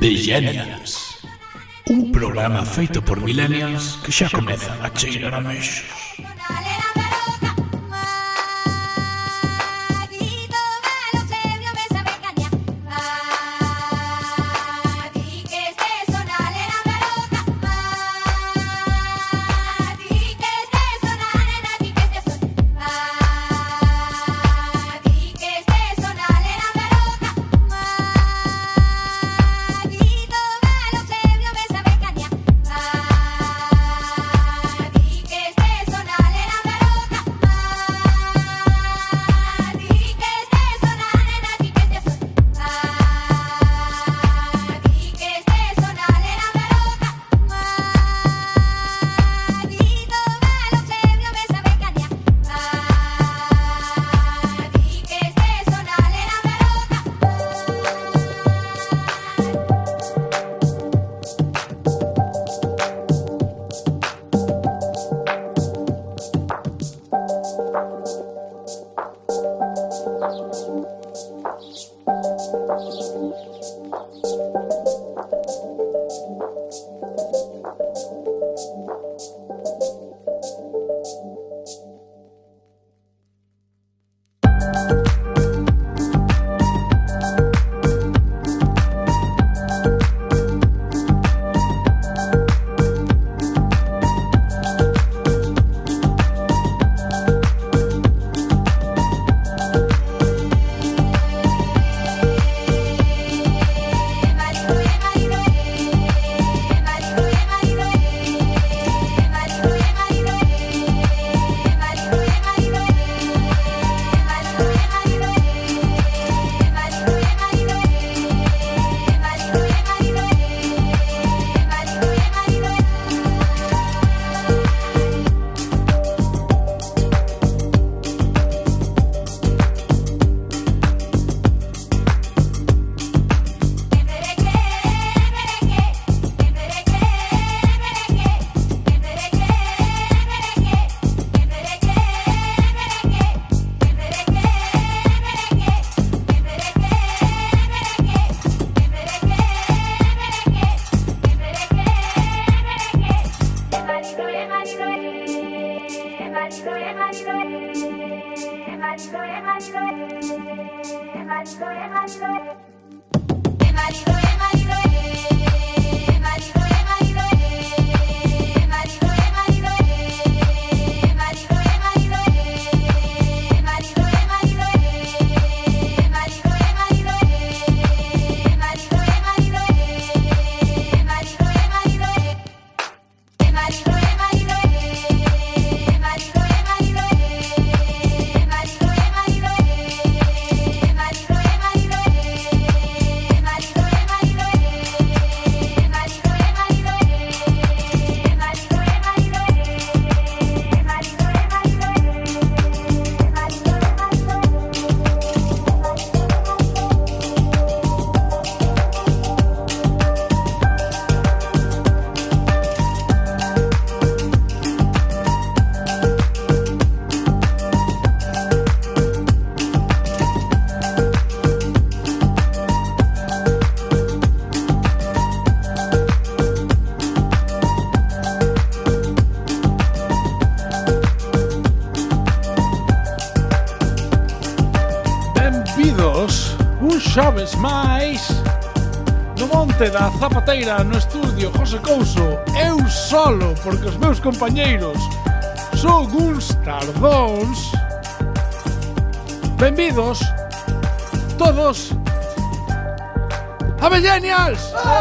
Millennials. Un programa feito por millennials que xa comezan a cheirar a mexos. Xoves máis no monte da Zapateira no estudio José Couso, eu solo porque os meus compañeiros son uns tardóns. Benvidos todos a Millennials.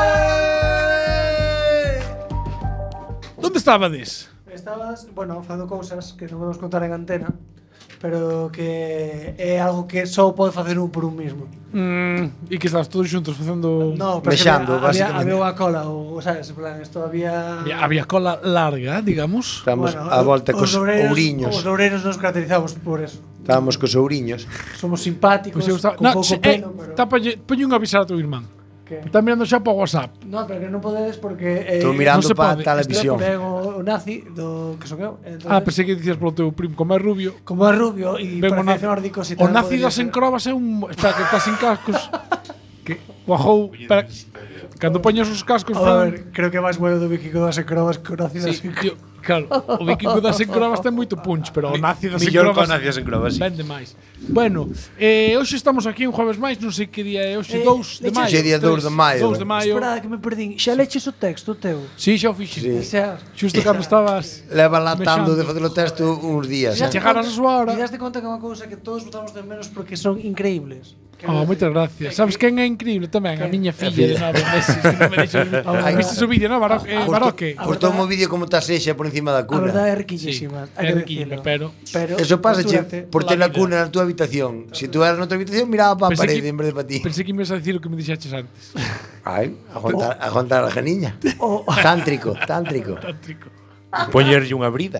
Donde estabades? Estabas, bueno, facendo cousas que non podemos contar en antena, pero que é algo que só pode facer un por un mismo. E que estabas todos xuntos facendo... No, pero mexando, basicamente. Había unha cola, ou sabes, en plan, isto había... Había cola larga, digamos. Estábamos a volta cos ouriños. Os loureiros nos caracterizamos por eso. Estábamos cos ouriños. Somos simpáticos, con pouco pelo, pero... Poño un avisar a teu irmán. Que? Está mirando xa para o WhatsApp. No, pero que non podedes porque... Estou mirando non se para a pode. televisión. O nazi do que son eu. Pensei que dicías polo teu primo, como é rubio. Como é rubio e Ven parece nórdico. O nazi das encrobas é un... Espera, que estás sin cascos. Que Cuajou, pero cando poñes os cascos A ver, creo que máis bueno do Vikingo das Encrobas que o Nazi das Sí, Encrobas. tío, claro, o Vikingo das Encrobas ten moito punch, pero o Nazi das Millor Encrobas con Nazi das Encrobas, sí. vende máis. Bueno, hoxe estamos aquí un jueves máis, non sei que día é hoxe, 2 de maio. Hoxe é día 2 de maio. 2 de maio. Espera, que me perdín. Xa leches o texto teu? Sí, xa o fixen. Sí. Xa. Xusto cando estabas Leva latando mexando. de facer o texto uns días. Se chegaras a súa hora. E daste conta que é unha cousa que todos votamos de menos porque son increíbles. Moitas gracias. Sabes quen é increíble tamén? A miña filla de 9 meses que non me deixa. Viste o vídeo, non? Baroque. Gustou un vídeo como estás eixa por encima da A cuna. verdade é riquísima. É riquísima, pero Eso pasa durante- por ter la a vida. cuna na túa habitación. Se tú eras na tua habitación, miraba para a Pensei parede que- en vez de para ti. pensei que me ibas a decir o que me dixaches antes. Ai, aguantar a geniña. Tántrico. Tántrico. Poñerlle unha brida.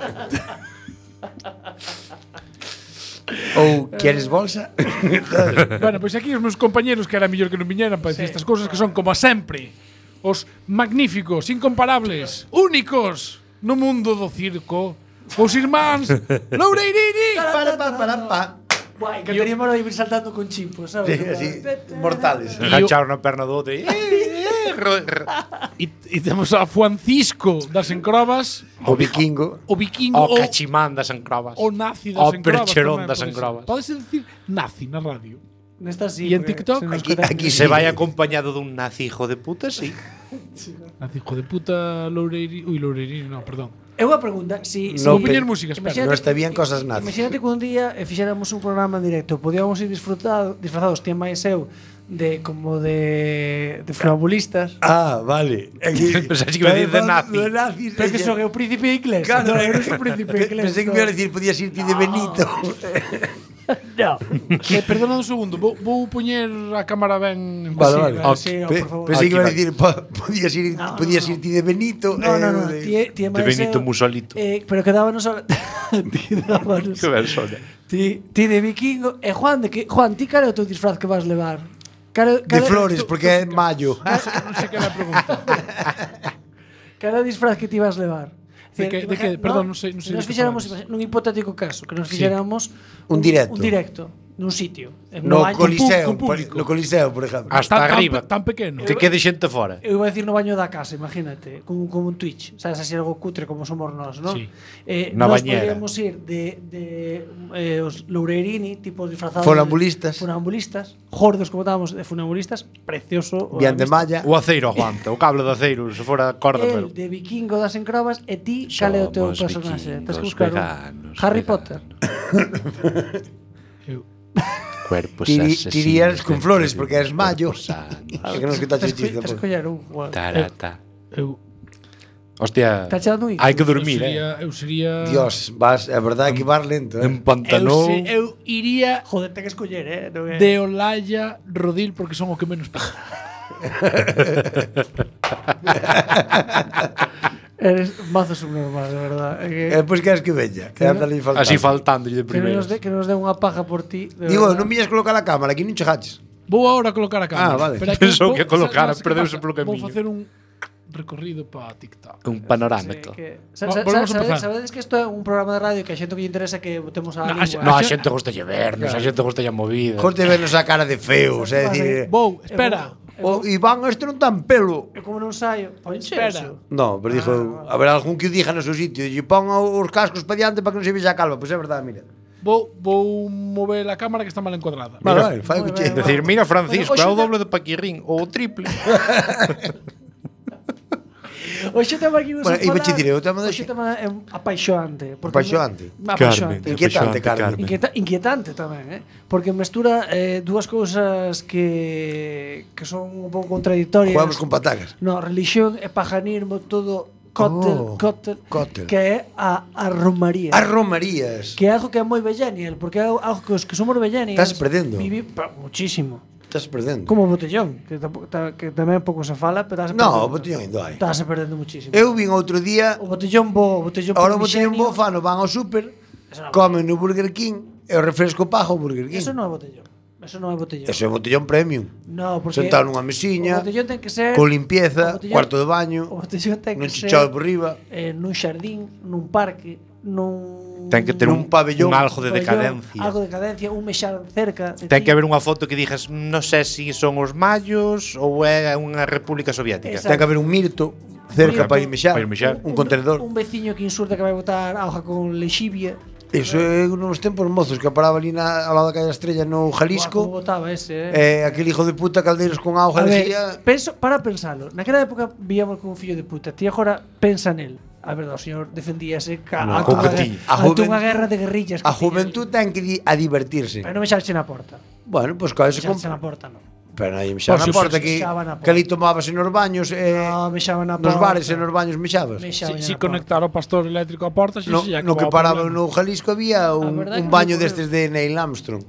Ou queres bolsa? Bueno, pois aquí os meus compañeros que era mellor que non viñeran para decir estas cousas que son como a sempre os magníficos, incomparables, únicos no mundo do circo, os irmáns Loureirini. Pa. Guai, que teníamos a vivir saltando con chimpos, sabes? Sí, así, mortales. Racharon na perna do outro. E temos a Francisco das Encrobas, O vikingo. o Vikingo, O cachimán das encrobas. o Nazi das O Encrobas. percherón tamén das pode ser. Encrobas. Pódese decir Nazi na radio. Nesta sí. E en porque TikTok? se nos Aquí- queda- aquí Se sí. vai acompañado dun nazi hijo de puta, sí. Nazi, hijo de puta, Loureirini. Ui, Loureirini, non, perdón. É unha pregunta, si Vou No, poñer pe- música, espera. Imagínate- No está bien cosas nazis. Imagínate que un día fixéramos un programa en directo, podíamos ir disfrazados, tía máis eu, de de funambulistas. Ah, vale. Pensaba que iba a decir de nazi. Pero que son eu príncipe inglés. Claro, no, eres un príncipe inglés. Pensei que me iba a decir, podías ir ti de Benito. No. Perdona un segundo, vou poñer a cámara ben. Vale, vale. Sí, no, Pe- por favor. Pensei que iba a Aquí decir, podías ir ti de Benito. No, tía De máis Benito eu, Mussolito. pero quedábanos quedábanos. Que persona. Ti de vikingo e Juan, ti cal é o teu disfraz que vas levar? De flores, porque é maio. Non sei que era a pregunta. Cal é o disfraz que ti vas levar? De que? Perdón, non sei Se nos de que fixéramos, falamos. nun hipotético caso, que nos fixéramos Un directo. Un directo, nun sitio. No baño- Coliseo, con público. no Coliseo, por exemplo. Hasta arriba. Tan pequeno. Que quede xente fora. Eu iba a decir no baño da casa, imagínate, como un Twitch, sabes, así algo cutre como somos nós, non? Sí. Na Nós bañera. podríamos ir de os Loureirini, tipo disfrazados Funambulistas. gordos como estábamos de funambulistas, precioso. Bien de malla. O aceiro aguanta, o cable de aceiro, se fora corda, pero... El de vikingo das Encrobas e ti cal é o teu Somos personaxe? Tens que vikingos buscar veganos, Harry veganos. Potter. Eu- Cuerpos Tirías con flores, porque eres mayo. mayo. Que nos quitaste o chiste. Tens que coller un. Bueno. Tarata. Eu Hostia, Está echando un hai que dormir, eu sería Dios, é verdade que vas lento, Empantanou. eu iría Joder, ten que escoller, Non é? de Olaya Rodil porque son o que menos pinta. Eres mazo subnormal, de verdad. Pois queres que veña. Que anda ali faltando. Así faltándolle de Que primeiro. nos dé unha paja por ti. de Digo, verdad. non viñas colocar a cámara, aquí non chegaches. Vou agora colocar a cámara. Ah, vale. Pero é Pensou vou- que colocara, sabes que perdeuse pasa? polo camiño. Vou facer un recorrido para TikTok. Un panorámico. Volvemos a empezar. Sabedes que isto é un programa de radio que a xente que lle interesa que botemos a No, lingua. No, a xente gusta lle vernos, a xente gusta lle movida. Jorte vernos a cara de feos, é dicir... Vou, espera. O Iván, este non tan pelo. Eu como non saio, ponche Espera. eso. No, pero dixo, haberá algún que o diga no seu sitio. E pon os cascos para diante para que non se vexa a calva. Pois é verdade, mira. Vou mover a cámara que está mal encuadrada. Vale, fai o Moi que che. ben, Decir, mira Francisco, Bueno, é o hoxe doble de Paquirrín ou o triple. Hoxe temos aquí Bueno, iba che dire, o tema de hoxe tema é apaixoante. Apaixoante. Apaixoante. Inquietante, Carmen. Inquietante tamén, porque mestura dúas cousas que son un pouco contradictorias. Jugamos con patacas. No, religión e paganismo, todo cóctel, cóctel. que é a romaría. As romarías. Que é algo que é moi vellenial, porque é algo que os que somos vellenials Estás perdendo. Muchísimo. Estás perdendo. Como o botellón, que tamén pouco se fala, pero estás No, o botellón ainda hai. Estás perdendo muchísimo. Eu vin outro día, O botellón bo, ahora o botellón bo fano, van ao super, comen no Burger King e o refresco pago ao Burger King. Eso non é botellón. Eso non é botellón. Eso é botellón premium. No, porque Sentado nunha o mesiña, botellón ten que ser con limpieza, o botellón- cuarto de baño, O botellón ten nun que ser chichado por riba. nun xardín, nun parque, Ten que ter Nun pabellón. un algo de pabellón, decadencia. algo de decadencia, un mexar cerca de Ten ti. que haber unha foto que digas, non sei se son os mayos ou é unha república soviética. Exacto. Ten que haber un mirto cerca Mirto. para ir mexar. Para ir mexar. Un contenedor. Un veciño que insulta que vai botar auga con lexivia. Eso é nos tempos mozos que paraba ali ao lado da calle da Estrella no Como Jalisco. botaba ese, Aquel hijo de puta caldeiros con auga A ver, decía. para pensalo. Naquela época víamos como un fillo de puta. Ti agora pensa nel. A verdade, o señor defendíase ante co que ti. unha guerra de guerrillas. A juventud ten que a divertirse. Pero non mexarche na porta. Bueno, pois pues, eso Mexarche na porta, non. Pero aí mexaba na Pois, porta mexaba na que ali tomábase nos baños No, mexaba na nos porta. bares e nos baños mexabas. Mexaba Si na porta. conectar o pastor eléctrico á porta, No, no que paraba no Jalisco había un verdade que baño non destes de Neil Armstrong.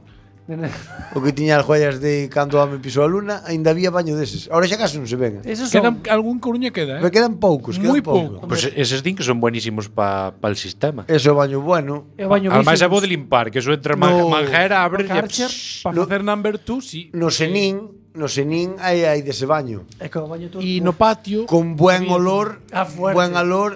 O que tiña as joyas de cando o home pisou a luna, aínda había baño deses. Ahora xa casi non se ven. Esos son Quedan algún Coruña queda, Me quedan poucos, Moi quedan poucos. pouco. Pois eses din que son buenísimos para el sistema. Ese é o baño bueno. é o baño Ademais é bo bíceps. de limpar, que eso entra No. manguera, abre Karcher. Para facer number 2, sí. No Senín hai dese baño. É que o baño turco. E no patio Con buen olor, Ah, fuerte. buen olor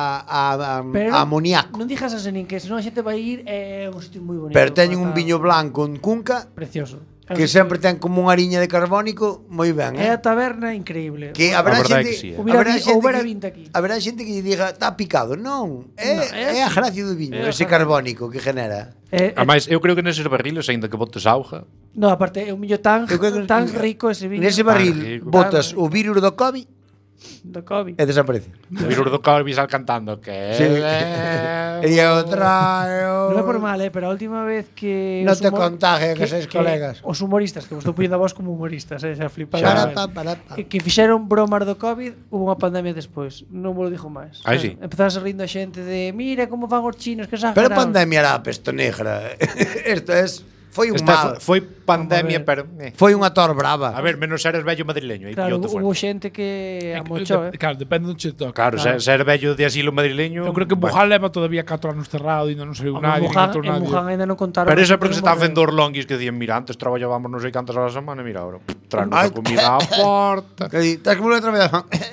a Pero amoníaco. Non dixas a nin que senón a xente vai ir é un sitio moi bonito. Pero teñen un Está viño blanco en Cunca precioso. É un que sitio- sempre ten como unha ariña de carbónico moi ben, É a taberna increíble. Que A haberá verdade xente, que sí, Hubiera haberá vi- vinte aquí. haberá xente que lle diga está picado. Non, é a así. gracia do viño, É a ese gracia. carbónico que genera. Ademais, eu creo que neses barriles, aínda que botes auga, No, aparte é un millo tan Eu creo que- tan rico ese viño. Nese barril rico. botas o virus do COVID do COVID. e desaparece. o virus do Corby sal cantando que Sí. E eu traio. Non é por mal, pero a última vez que Non os te contagie que sois que colegas. Os humoristas, que vos estou poniendo a vos como humoristas, xa flipa. Parapa. Que fixeron bromas do COVID, hubo unha pandemia despois. Non vos lo dixo máis. Ai, sí. Empezase rindo a xente de, mira como van os chinos, que Pero exagerados. pandemia era a peste negra. Isto foi un mal. foi pandemia, Vamos pero Foi unha tor brava. a ver, menos eres vello madrileño, aí Claro, pillote hubo fuerte. xente que amochou, Claro, depende do che toca. Claro, ser vello de asilo madrileño. Eu creo que Wuhan leva todavía 4 anos cerrado e non saiu nadie, nin entrou En nadie. Wuhan ainda non contaron. Pero eso é que porque se non están morreu. facendo os longuis que decían, mira, antes traballábamos non sei cantas horas a semana, mira, ahora tranos a Ai. comida á porta. Que di, estás como outra vez.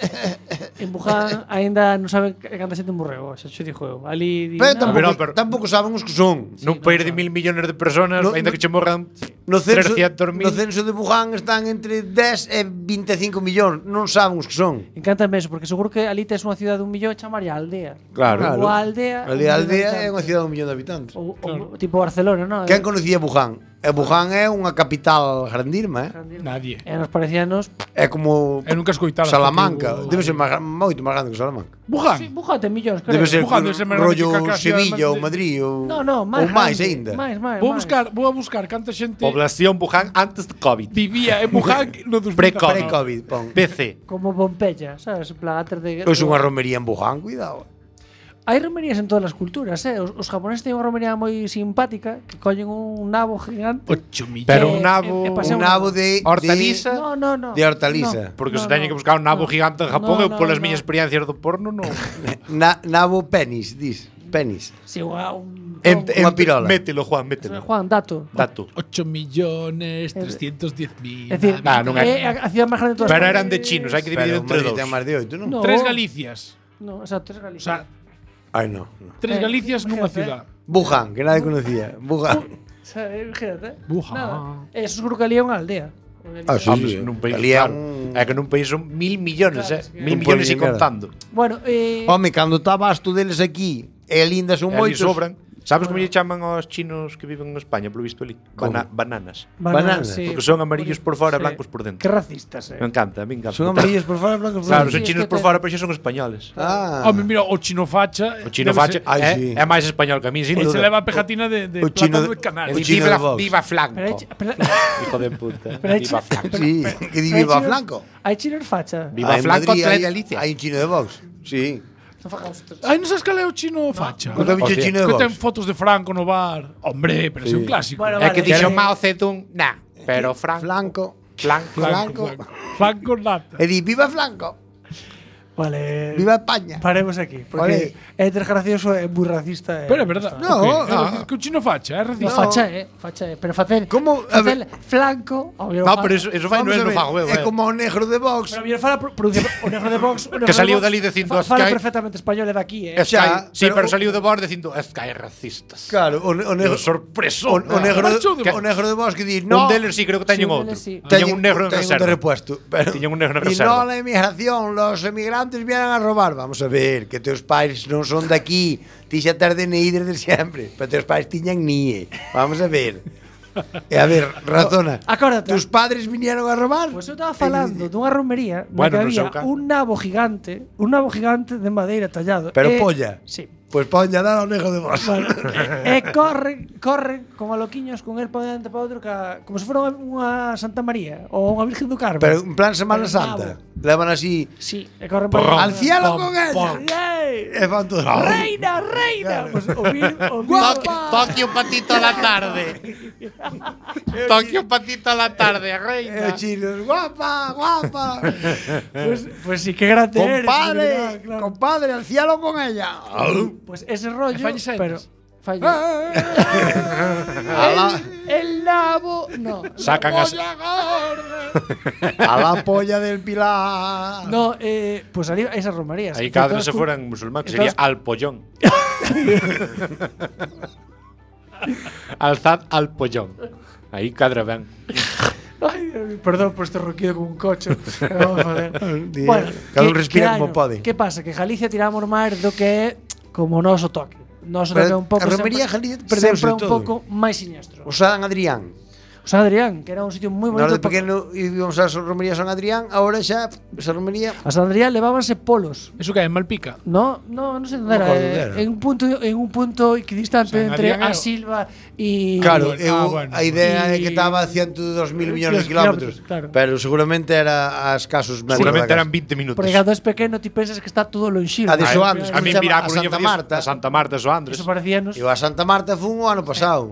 En Wuhan aínda non saben canta xente morreu, xa xo dixo eu. Ali di, Pero "No, pero- tampouco saben os que son. Nun país de 1.000 millones de personas, No, ainda no- que che morran No censo, 300.000. no censo de Wuhan están entre 10 e 25 millóns. Non saben os que son. Encántame eso, porque seguro que ali tes unha cidade de 1 millón e chamaría aldea. Claro. Ou a aldea. Ali a un millón de aldea é unha habitantes. cidade de 1 millón de habitantes. Ou tipo Barcelona, non? Quen conocía Wuhan? E Wuhan é unha capital grandísima, Nadie. E nos parecíanos. É como Eu nunca escoitara Salamanca. hasta que Debe ser moito máis grande que Salamanca. Wuhan. Sí, bújate millóns, creo. Debe ser Wuhan debe ser máis grande rollo que calquera cidade Sevilla ou de- Madrid ou No, máis. ou máis grande. aínda. Máis. Vou a buscar canta xente población Wuhan antes de COVID. vivía en Wuhan no 2019. Pre-COVID. Pre-COVID, pon. PC. Como Pompeya, sabes? En plan, antes de. Pois unha romería en Wuhan, cuidado. Hai romerías en todas as culturas, Os japoneses teñen unha romería moi simpática que collen un nabo gigante. 8 millones. Pero Eh, un nabo, paseo Un nabo de hortaliza. No. de hortaliza. Porque se teñen que buscar un nabo gigante en Japón, eu polas miñas no. experiencias do porno non. Nabo penis, dis. Penis. Sí, un Unha pirola. Mételo, Juan, mételo. Juan, dato. Dato. 8 millones 310.000. É dicir, Nah, non é a cidade máis grande de todas Pero as eran de chinos, hai que dividir Pero entre Madrid dos. ten máis de 8, non? No. 3 Galicias. No, exacto, es O Galicia. sea, Ai, no. 3 Galicias nunha ciudad. Wuhan, que nadie conocía. Wuhan. O sea, imagínate. Wuhan. Nada. Eso seguro que ali é unha aldea. Ah, sí, Hombre, sí. nun país, Ali é claro. un- É que nun país son 1.000 millones, Claro, es que- 1.000 Un millones e pueblo de contando. Bueno, Home, cando está basto deles aquí, e lindas son E ali moitos. sobran. Sabes como lle chaman aos chinos que viven en España, polo visto ali? Como? Bananas. Bananas, Porque son amarillos por fora, blancos por dentro. Que racistas, Me encanta, me encanta. Son amarillos por fora, blancos por Claro, dentro. son Sí, chinos es que por te- fora, pero xa son españoles. Ah. Home, mira, o chino facha. O chino debe facha ser- Ai, é, sí. é máis español que a mí, sin Él se duda. leva a pegatina de O chino plátano de- de canal. o chino de Vox. Viva Flanco. Pero Hijo de puta. Pero hai Viva chi- Flanco. Sí, que di viva Flanco. Hai chinos facha. Viva Ah, en Flanco, Madrid trae hai- Galicia. Hai un chino de Vox. Sí. Ai, non sabes cal é o chino facha? Nunca vi o Hostia. chino de Que Vox. ten fotos de Franco no bar. Hombre, pero é un clásico. Bueno, É que vale, dixo que- Mao Zedong, nah, pero Franco. Flanco. Flanco. Franco nata. E di viva Flanco. Vale. Viva España. Paremos aquí, porque é gracioso e moi racista. Pero é verdad. No, Que o chino facha, é No, racista. facha, pero facer Como- a facer flanco, ao No, pero eso fai non Vamos a ver, fago eu. é como o negro de Vox. Pero bien fala pronuncia o negro de Vox, o negro Que saliu de Vox dali dicindo fala Sky. perfectamente español e daqui, Xa, Sí, pero- pero saliu de Vox dicindo Sky racistas. Claro, o negro sorpreso. o negro Marchou de o negro de Vox que di, Un no, deles sí, creo que teñen Sí, un outro. deles sí. Teñen un negro en teñen un de reserva. repuesto, pero Tiñan un negro en y reserva. no la inmigración, los emigrantes vienen a robar. Vamos a ver, que teus pais non son de aquí, ti xa tes DNI desde sempre, pero teus pais tiñan NIE. Vamos a ver. E a ver, razona. Acórdate. Tus padres vinieron a robar? Pois eu estaba falando dunha romería Bueno, na no que seu había caso. un nabo gigante de madeira tallado. Pero E- polla. Sí. Pois pon ya dar ao negro de Vox. Bueno, e corren como loquiños con el para diante para outro como se fora unha Santa María ou unha Virgen do Carmen. Pero en plan Semana Pero Santa. nabo. Levan así Sí, e corren para al cielo con ella. Yay! E fan todo. Reina, reina. Pues, o Guapa. Toque un patito a la tarde. Toque un patito a la tarde, E reina. os chinos, guapa, guapa. Pues sí, qué grande eres. Compadre, de verdad, claro. compadre, al cielo con ella. Pues ese rollo, falles señas. pero falla. A la, El nabo, no. Sacan as a la polla del Pilar. No, pues salí esas romerías. Aí Que cada todas se tú- foran musulmán, que sería entonces- al pollón. Alzad al pollón. Aí cadra ben. Ay, perdón por este ronquido con un coche. Vamos a ver. Bueno, Cada un que- respira que como año? pode. Que pasa? Que Galicia tiramos máis do que é como o noso toque. Noso toque é Pero un pouco a romería sempre- Galicia perdeuse sempre un todo. pouco máis siniestro. O San Adrián. O San Adrián, que era un sitio moi Nós bonito. de pequeno íbamos a romería San Adrián, ahora xa esa romería A San Adrián levábanse polos. Eso que é en Malpica. No sei onde era, acordo onde era. en un punto equidistante San entre Adrián a é o- Silva e Claro, bueno. a idea é Y- que estaba a 102.000 millones de kilómetros, kilómetros, claro. pero seguramente era a escasos metros Seguramente da eran casa. 20 minutos. porque cando es pequeno ti pensas que está todo lonxivo. A de Soandres, A como mí se chama? mirar A Santa Marta. A Santa Marta, Soandres. Eso parecíanos. Eu a Santa Marta fun o ano pasado.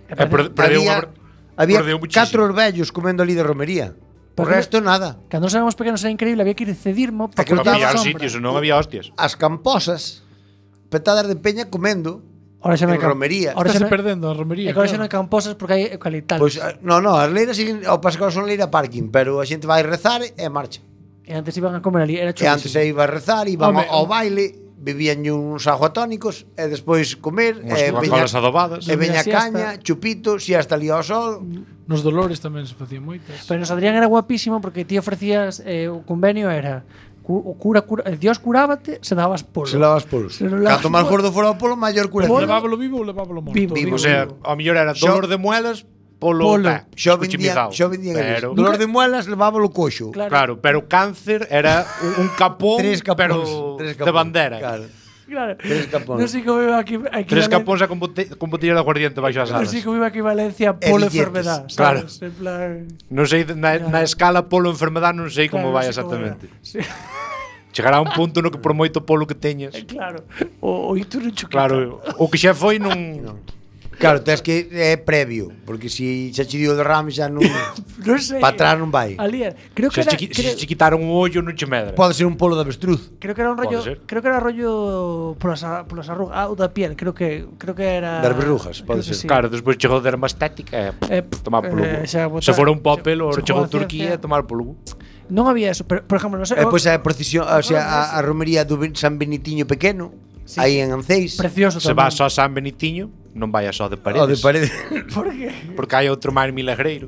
Había perdeu muchísimo. 4 vellos comendo ali de romería. O Porque- resto nada. Cando nos éramos pequenos era increíble, había que ir cedirmo para que Para Cortaba pillar sombra. sitios, non había hostias. As camposas petadas de peña comendo. Ahora xa non en hai romería. Ahora xa Estás non perdendo a romería. E agora xa claro. non hai camposas porque hai eucaliptales. Pois no, as leiras siguen, ao pascal son leira parking, pero a xente vai rezar e marcha. E antes iban a comer ali, era E antes chulísimo. se iba a rezar, iban Home, ao baile, bebían uns aguatónicos e despois comer Unhas Coca-Colas adobadas. e veña Dormir a siesta. caña, chupito, si hasta ali ao sol. Nos Dolores tamén se facían moitas. Pero nos Adrián era guapísimo porque ti ofrecías o convenio era el Dios curábate, se dabas polo. Se lavas polos. Se lo lavas Canto máis polo. gordo fora o polo, maior curación. Levábalo vivo ou levábalo morto? Vivo, Vivo. O sea, ao mellor era Xo- dolor de muelas polo Xo vendían pero, dolor de muelas levábalo coxo. claro, pero cáncer era un capón, Tres capóns, pero tres de capóns, bandera. Claro. Claro. Tres capóns. Non sei como iba aquí Tres capóns e con botella de aguardiente baixo as Non alas. sei como iba equivalencia E polo billetes, enfermedad, claro. sabes? En plan, Non sei, na escala polo enfermedad non sei como claro, vai non sei como era. exactamente. Sí, Chegará a un punto no que por moito polo que teñas. claro. O itu non chuquita. Claro, o que xa foi non... Claro, tes que é previo, porque si xa che dio o derrame xa non Non sei. para atrás non vai. Ali era. Creo que Se era, che quitaron un ollo non che medra. Pode ser un polo de avestruz. creo que era un Pode rollo, ser. creo que era rollo polas arrugas, o da piel, creo que era Das verrugas, creo pode que ser. sí. Claro, despois chegou a dermastética e tomar polo cu. xa botar- Se fora un popel, ou se chegou a jugou a Turquía ciencia. a tomar polo cu. Non había eso, pero por exemplo, non sei, E pois a procesión, o sea, a romería do San Benitiño pequeno, Sí. aí en Anceis. precioso Se tamén. vas só a San Benitiño, non vai só de paredes. O de parede. Por qué? Porque hai outro máis milagreiro.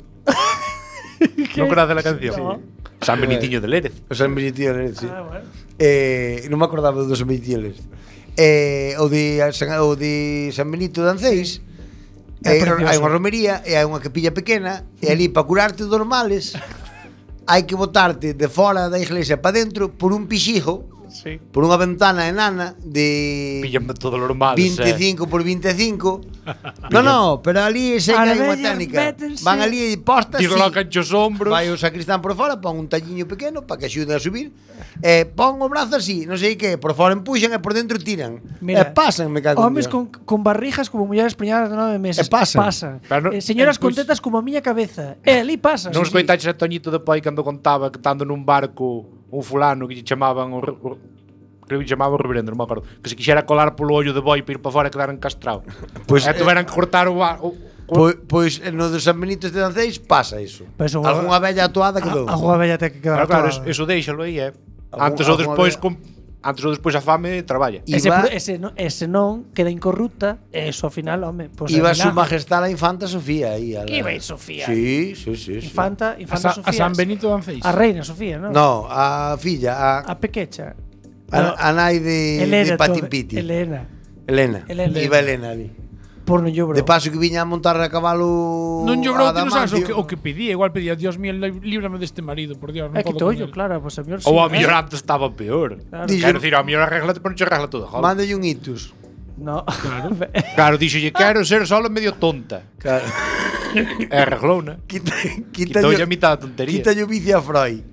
Non conoce a canción? No. San Benitiño de Lérez. O San Benitiño, sí. Ah, bueno. Non me acordaba dos San Benitiño. O de San Benito de Anceis. É precioso. Hai unha romería e hai unha capilla pequena e ali para curarte dos males hai que botarte de fora da iglesia para dentro por un pixijo, Sí. por unha ventana enana de Píllame todo lo normal. 25 por 25. No, pero ali sei que Ahora hai unha veñan, técnica. métense. Van ali e postas Tiro la cancho os hombros. Vai o sacristán por fora, pon un talliño pequeno para que axude a subir. Pon o brazo así, non sei que, por fora empuxan e por dentro tiran. E pasan, me cago en Homes Dios. con barrijas como mulleres preñadas de 9 meses. E pasan. Pero Señoras con pois- tetas como a miña cabeza. Ali pasan. Non escoitaches a Toñito de Pai cando contaba que estando nun barco un fulano que lle chamaban creo que chamaba o reverendo, non me acordo, que se quixera colar polo ollo de boi para ir para fora e quedar encastrado. Pois, E tuveran que cortar Pois no de San Benito de Danceis pasa iso. Pero Algúnha bella atuada quedou. Algunha bella te que quedar Claro, atoada. eso déixalo aí, Algún- Antes ou despois a fame traballa. Ese non queda incorrupta, e eso ao final, home, pois Iba é su milagre. majestad la infanta Sofía aí. Que iba a ir Sofía? Sí. Infanta A Sofía. San Benito Danceis. A reina Sofía, non? No, a filla, A pequecha. a nai de Patin Piti. Elena. Elena. Iba Elena ali. Por non llobro. De paso que viña a montar a cabalo Non llobrou, a ti non sabes Damancio. o que pedía. Igual pedía, Dios mío, líbrame deste marido, por Dios. Non É que podo con tollo, él. claro, pois a mellor Ou a mellor antes estaba peor. Claro. Quero dicir, a mellor arregla, pero non che arregla todo. Mándelle un itus. No. Claro. Claro, dixolle, quero ser solo medio tonta. Claro. E arreglouna. Quitoulle a mitad da tontería. Quítalle o vicio a Freud.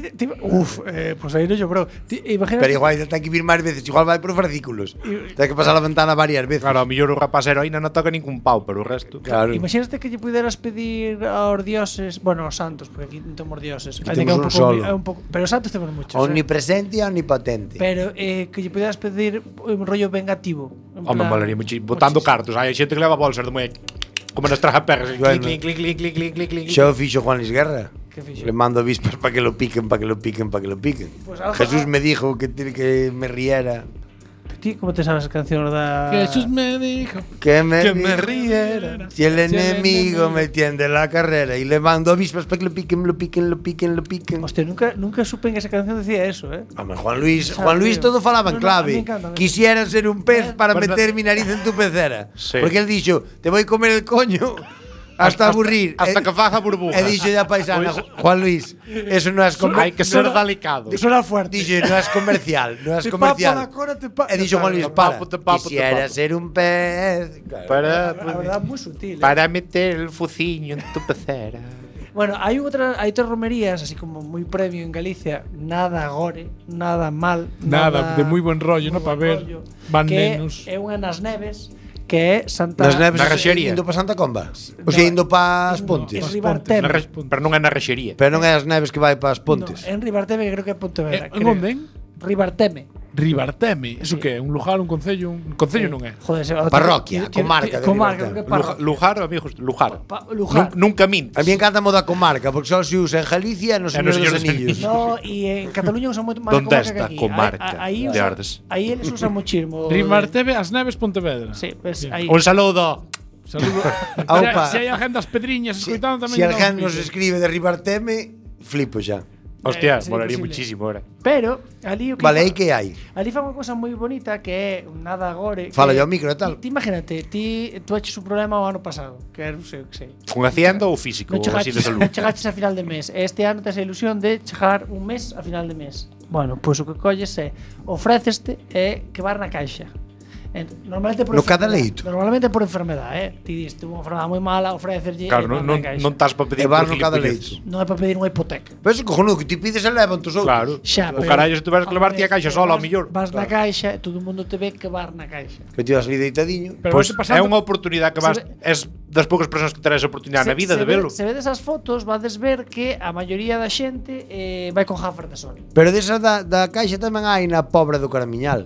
Pois aí non llobrou. Imagina. Pero igual ten que vir máis veces, igual vai por fascículos. Ten que pasar a ventana varias veces. Claro, a mellor o rapaz heroína non toca ningún pau, pero o resto. Claro. Imagínate que lle puderas pedir aos dioses, bueno, aos santos, porque aquí non temos dioses. Aquí Ainda que temos un solo. é un pouco, pero os santos temos muchos. Omnipresente e omnipotente. Pero que lle puderas pedir un rollo vengativo. En Home, plan, molaría mucho. Botando cartos. Hai xente que leva bolsas de moi como nas tragaperras. Bueno. Clic, clic, clic, clic, clic, clic, clic. Xa o fixo Juan Luis Guerra. Que fixo? Le mando avispas para que lo piquen, para que lo piquen, para que lo piquen. Pues algo- Jesús me dijo que me riera. Ti como te sabes as cancións da Jesús me dijo Que me riera. Si el enemigo me tiende la carrera y le mando avispas para que lo piquen, lo piquen, lo piquen, lo piquen. Hostia, nunca supe que esa canción decía eso, Hombre, Juan Luis todo falaba en No, clave. a mí me encanta. Quisiera ser un pez para Pues meter mi nariz en tu pecera. Sí. Porque él dicho, te voy a comer el coño hasta aburrir. Hasta que faja burbujas. He dicho ya paisana, Juan Luis, eso no es Hai que ser delicado. Suena fuerte. Dice, no es comercial, no es Te comercial. papo la cora, He dicho Juan Luis, Te para. papo, te papo, te Quisiera papo. ser un pez. Claro. Para, La verdad, muy sutil. para meter el fuciño en tu pecera. Bueno, hay otras romerías, así como muy premio en Galicia, nada gore, nada mal, Nada, de muy buen rollo, ¿no? muy Para buen ver rollo, van que nenos. é unha nas neves, que é Santa Nas neves Na rexería. indo para Santa Comba. O sea, indo para as Pontes. en As Ribarteme. Pero non é na rexería. Pero non é as neves que vai para as Pontes. No, en Ribarteme, que creo que é Pontevedra. En creo. onde? Ribarteme. Ribarteme. Eso que é? Un lugar, un concello? Un concello non é. Joder, Parroquia, comarca de comarca, Ribarteme. creo que parroquia. Lujar, amigos, Lujar. Lujar. Nunca mintes. A mí encanta moda comarca, porque só se usa en Galicia e no Señor Señor dos dos Anillos. No, y en Cataluña usan moito máis ¿Dónde comarca está que aquí. comarca Aí de usan- Ardes? Aí eles usan muchísimo. Ribarteme, As Neves, Pontevedra. Sí, pues Bien. aí. Un saludo. Saludo. Aupa. Se hai agendas pedriñas escoitando tamén. Si dá un alguén nos pique. escribe de Ribarteme, flipo xa. Hostia, sería molaría posible. muchísimo ahora. Pero ali o que Vale, aí que hai? ali fa unha cosa moi bonita que é nada gore. Fala que- yo ao micro e tal. Ti imagínate, tú eches un problema o ano pasado, que era, non sei o que sei. Con Hacienda ou físico, Non ou así de chegaches, salud. non chegaches a final de mes. Este ano tes a ilusión de chegar un mes a final de mes. Bueno, pois o que colles é ofréceste é que var na caixa. Normalmente por No cada enfermedade. leito. Normalmente por enfermedade, Ti dis, tuvo unha enfermedade moi mala, ofrécerlle Claro, e non estás para pedir E vas por no cada gilipolleces. leito. Non é para pedir unha hipoteca. Pero eso cojonudo, que ti pides e levan tos outros. Claro. Xa, O carallo, se tuveras que levarte a caixa solo, ao millor. Vas na caixa e todo o mundo te ve que vas na caixa. Que ti vas ali deitadiño. Pero Pois vete é pasando- unha oportunidade que vas Se ve- es das poucas persoas que terás a oportunidade na vida de velo. Se vedes as fotos, vades ver que a maioría da xente vai con gafas de sol. Pero desa da caixa tamén hai na Pobra do Caramiñal.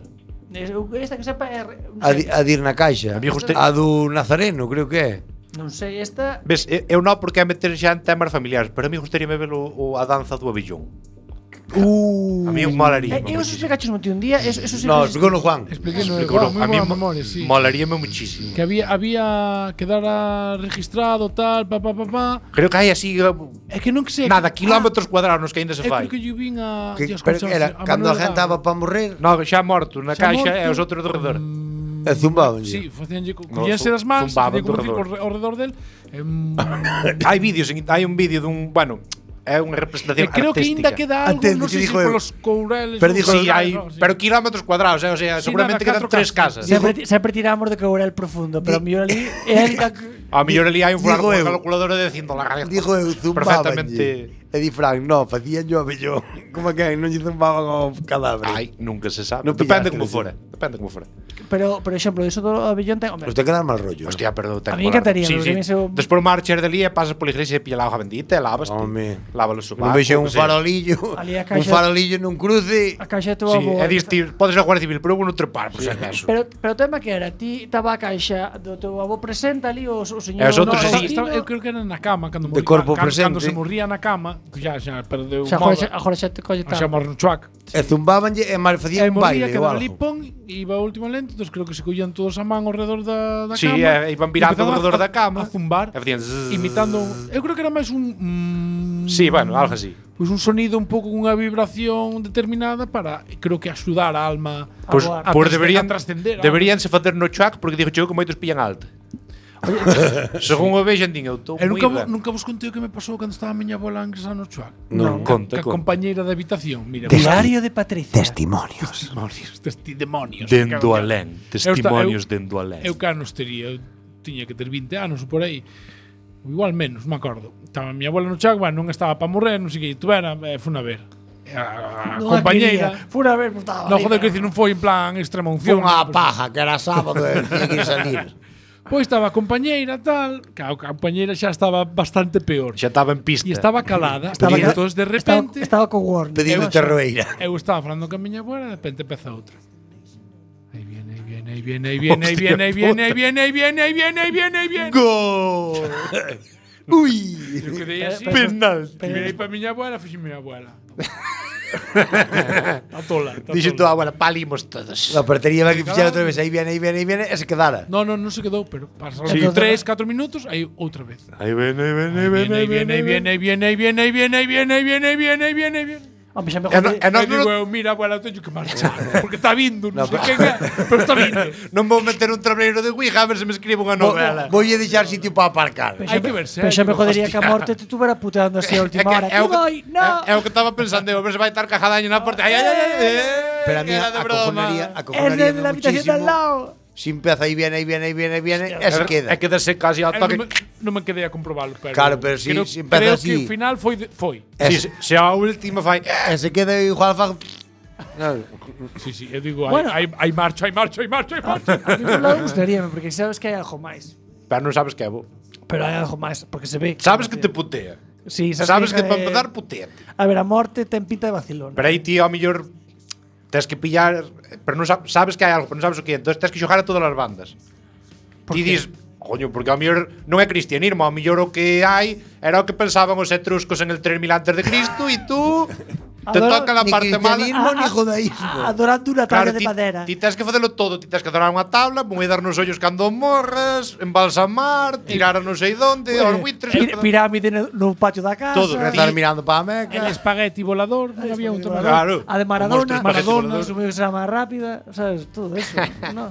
Esta que sepa é A dir na caixa. Amigos, A do Nazareno, creo que é. non sei, esta Ves, eu non porque é meter xa en temas familiares, pero a mí gustaríame velo a danza do abillón. A mí molaría. eu se explicaches un un día, eso sí No, que explicou no Juan. Expliquei no Explico, moi a mí boa memoria, sí. molaríame muchísimo. Que había quedara registrado tal, pa. Creo que hai así É que non sei. nada, kilómetros cuadrados nos que ainda se Eu fai. creo que yo vin a Que, Dios, pero como se era chama? cando a Manuel gente Galo. estaba para morrer, No, xa morto na Xa caixa morto, e os outros do redor. e zumbaban. Sí, facíanlle No, collíanse das mans, zumbaban facían como do circo ao redor del. Hai vídeos, hai un vídeo dun, bueno, é unha representación creo que artística. ainda queda algo, Antes non que sei se dijo eu. polos coureles. Pero ou- dijo- Sí, hai, no, sí. pero kilómetros cuadrados, o sea, Sí, seguramente nada, quedan catro 3 casas. sempre tiramos de Courel profundo, pero a mellor ali é el A mellor ali hai un fulano Digo con eu. calculadora de 100 dólares. Dijo eu, zumbaban. E di Frank, no, facían yo abellón. Como que non lle zumbaban ao cadáver. Ai, nunca se sabe. Non Depende pillaste, como sí. fora. Depende como fora. Pero, por exemplo, iso do abellón ten, hombre, Usted queda mal rollo. Hostia, perdón, A mí encantaría, pero tamén se- Despois marchas dali e pasas pola iglesia e pilla a auga bendita e lavas. Home. Lávalo o Non vexo un farolillo, Ali a un caixa- farolillo nun cruce. a caixa de teu Sí, avó. e dis ti, podes a Guardia Civil, pero eu non trepar, por si acaso. Pero o tema que era, ti estaba a caixa do teu avó presente ali o señor. E os outros No, sí. eu creo que era na cama cando De corpo cando presente. se morría na cama, que xa perdeu Xa moda. agora xa te colle Xa tal. morre no chuac. E zumbabanlle e mal facían un morría, baile ou quedaba ali, algo. pon, iba ao último lento, entón creo que se collían todos a man ao redor da Sí, cama. iban virando empezaban ao redor da cama. A zumbar, E facían zzz. imitando, eu creo que era máis un Sí, bueno, algo así. pois un sonido un pouco cunha vibración determinada para, creo que axudar a alma Pois voar. pois a trascender. deberíanse facer no chuac porque dixo eu que moitos pillan alta. Según o vexan din eu estou Eu moi ben. nunca vos contei o que me pasou cando estaba a miña abuela ingresada no chuac. Non. Conta, Que a conta. compañeira de habitación, mira, Diario de Patricia. Testimonios. demonios, demonios. Dendo alén, testimonios dendo alén. Eu canos tería, eu tiña que ter 20 anos ou por aí. Ou igual menos, me acordo. Estaba a miña abuela no chuac, non estaba para morrer, non sei que, tuvera, fun a ver. A Non a compañeira. quería. Fura a ver, pues estaba No, ali, joder, que decir, non foi en plan extrema unción. Unha Pois- paja, que era sábado e tiña que salir. Pois estaba a compañeira, tal, que a compañeira xa estaba bastante peor. Xa estaba en pista. E estaba calada. Estaba E ca- entón, de repente, Estaba con Warner. Pedindo terroeira. eu estaba falando con a miña abuela, de repente empeza outra. Aí viene, aí viene, aí viene, aí viene, aí viene, aí viene, aí viene, aí viene, aí viene, aí viene, aí viene. Gol. Ui. Eu quedei así. Penal. Mirei para a miña abuela, fixi miña abuela. A tola. Dixo tú, abuela, palimos todos. La portería vai que fixera outra vez. Aí viene, e se quedara. No, non se quedou, pero pasaron Sí. 3-4 minutos, aí outra vez. Aí ven, aí ven, aí Aí ven, viene, aí viene, aí viene, aí viene, aí viene, aí viene, aí viene, aí viene, aí viene, aí viene, aí viene. Hombre, xa me E non- jode. e non- E digo eu, mira, abuela, teño que marchar, porque está vindo, non sei quen é, pero está vindo. Non vou meter un tableiro de Ouija a ver se me escribe unha novela. Voulle deixar sitio para aparcar. Hai que verse. Pero xa me jodería que a morte te tuvera puteando así a última hora. É o Que vai? No. É o que estaba pensando, eu, a ver se vai estar cajadaño na porta. Ai, ai, ai, ai. Pero a mí Era de broma. Es acojonaría de la habitación de al lado. Si empieza aí viene, e se queda. É que dese casi ao Non toque. me quedei a comprobalo, pero Claro, pero si- creo, si empeza creo así. que o final foi. Si, se a última fai. E se queda igual fa... Sí, sí, eu digo, Bueno. hai marcho, hai marcho, hai marcho, hai marcho. A mí por un lado gustaría, porque sabes que hai algo máis. Pero non sabes que é bo. Pero hai algo máis, porque se ve. Sabes que te putea. Sí, Sabes que para eh, empezar putea. A ver, a morte ten pinta de vacilón. Pero aí ti ao mellor tes que pillar, pero non sabes que hai algo, pero non sabes o que é. Entón tes que xogar a todas as bandas. Ti dis, coño, porque ao mellor non é cristianismo, ao mellor o que hai era o que pensaban os etruscos en el 3000 antes de Cristo e tú te Adoro- toca la Ni parte mala. cristianismo ni judaísmo. Adorando unha tabla de madera. ti tes que facelo todo, ti tes que adorar unha tabla, moedar nos ollos cando morras, embalsamar, tirar a non sei donde, aos buitres, Pirámide no patio da casa. Todo, Rezar mirando para a El Meca. espagueti volador, non había un tema. Claro. A de Maradona, Monstruos Maradona. que será máis rápida, sabes, todo eso, ¿no?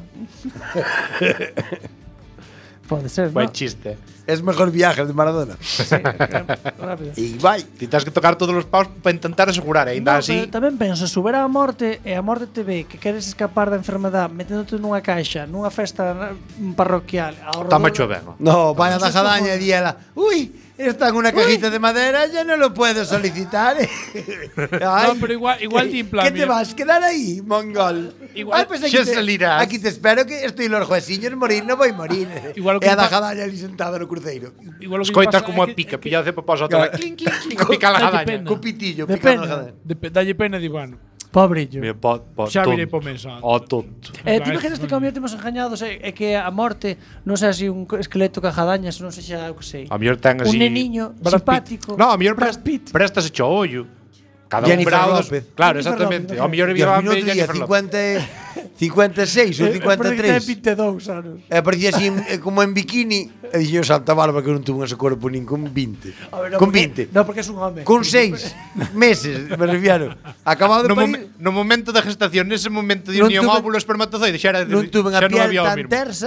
Pode ser, Vai ¿no? chiste. Es mejor viaje el de Maradona. Rápido. E vai. Ti tes que tocar todos os paus para intentar asegurar, e ainda No, así. pero tamén penso, se houbera a morte e a morte te ve que queres escapar da enfermedade meténdote nunha caixa, nunha festa parroquial, ao Está redor- macho ben. ¿no? No, vaya da jadaña e di ela. Uy, está en una cajita de madera, ya no lo puedo solicitar. Ay, No, pero igual di en plan, ¿Qué te mira. vas a quedar ahí, mongol? Igual pues xa salirás. aquí te espero que estoy los jueciños morir, no voy a morir. Igual o E que a da pa- jadaña ali sentada no cruceiro. Igual o que Escoitas pasa como é a pica, pilla de papás outra vez. Clink, clink, clink, a pica la Dalle jadaña. pena. Con pitillo, De picando a pena. jadaña. Dalle pena, digo, bueno, Pobrillo. Mira, xa virei po mensa. Oh, tonto. Ti imaginas que ao mellor temos engañados e que a morte non sea así un esqueleto ca jadañas, non sexa, eu que sei. A mellor ten así. Un neniño Brad Pitt. simpático. No, a mellor Brad Pitt. prestas hecho ollo. Cada Jennifer un brado. López. Claro, Jennifer exactamente. López, A mellor Dios había mío, día Jennifer López. 56 ou 53. 22 anos. E aparecía así como en bikini. E dixo Santa Bárbara que non tuvo ese corpo nin con 20. A ver, no, Con porque- 20. No, porque es un home. Con 6 meses, me refiero. Acabado de No, parir. no momento da gestación, nese momento de Non unión tuve- óvulo espermatozoide, xa era Non tuve xa a non había piel o tan mismo. tersa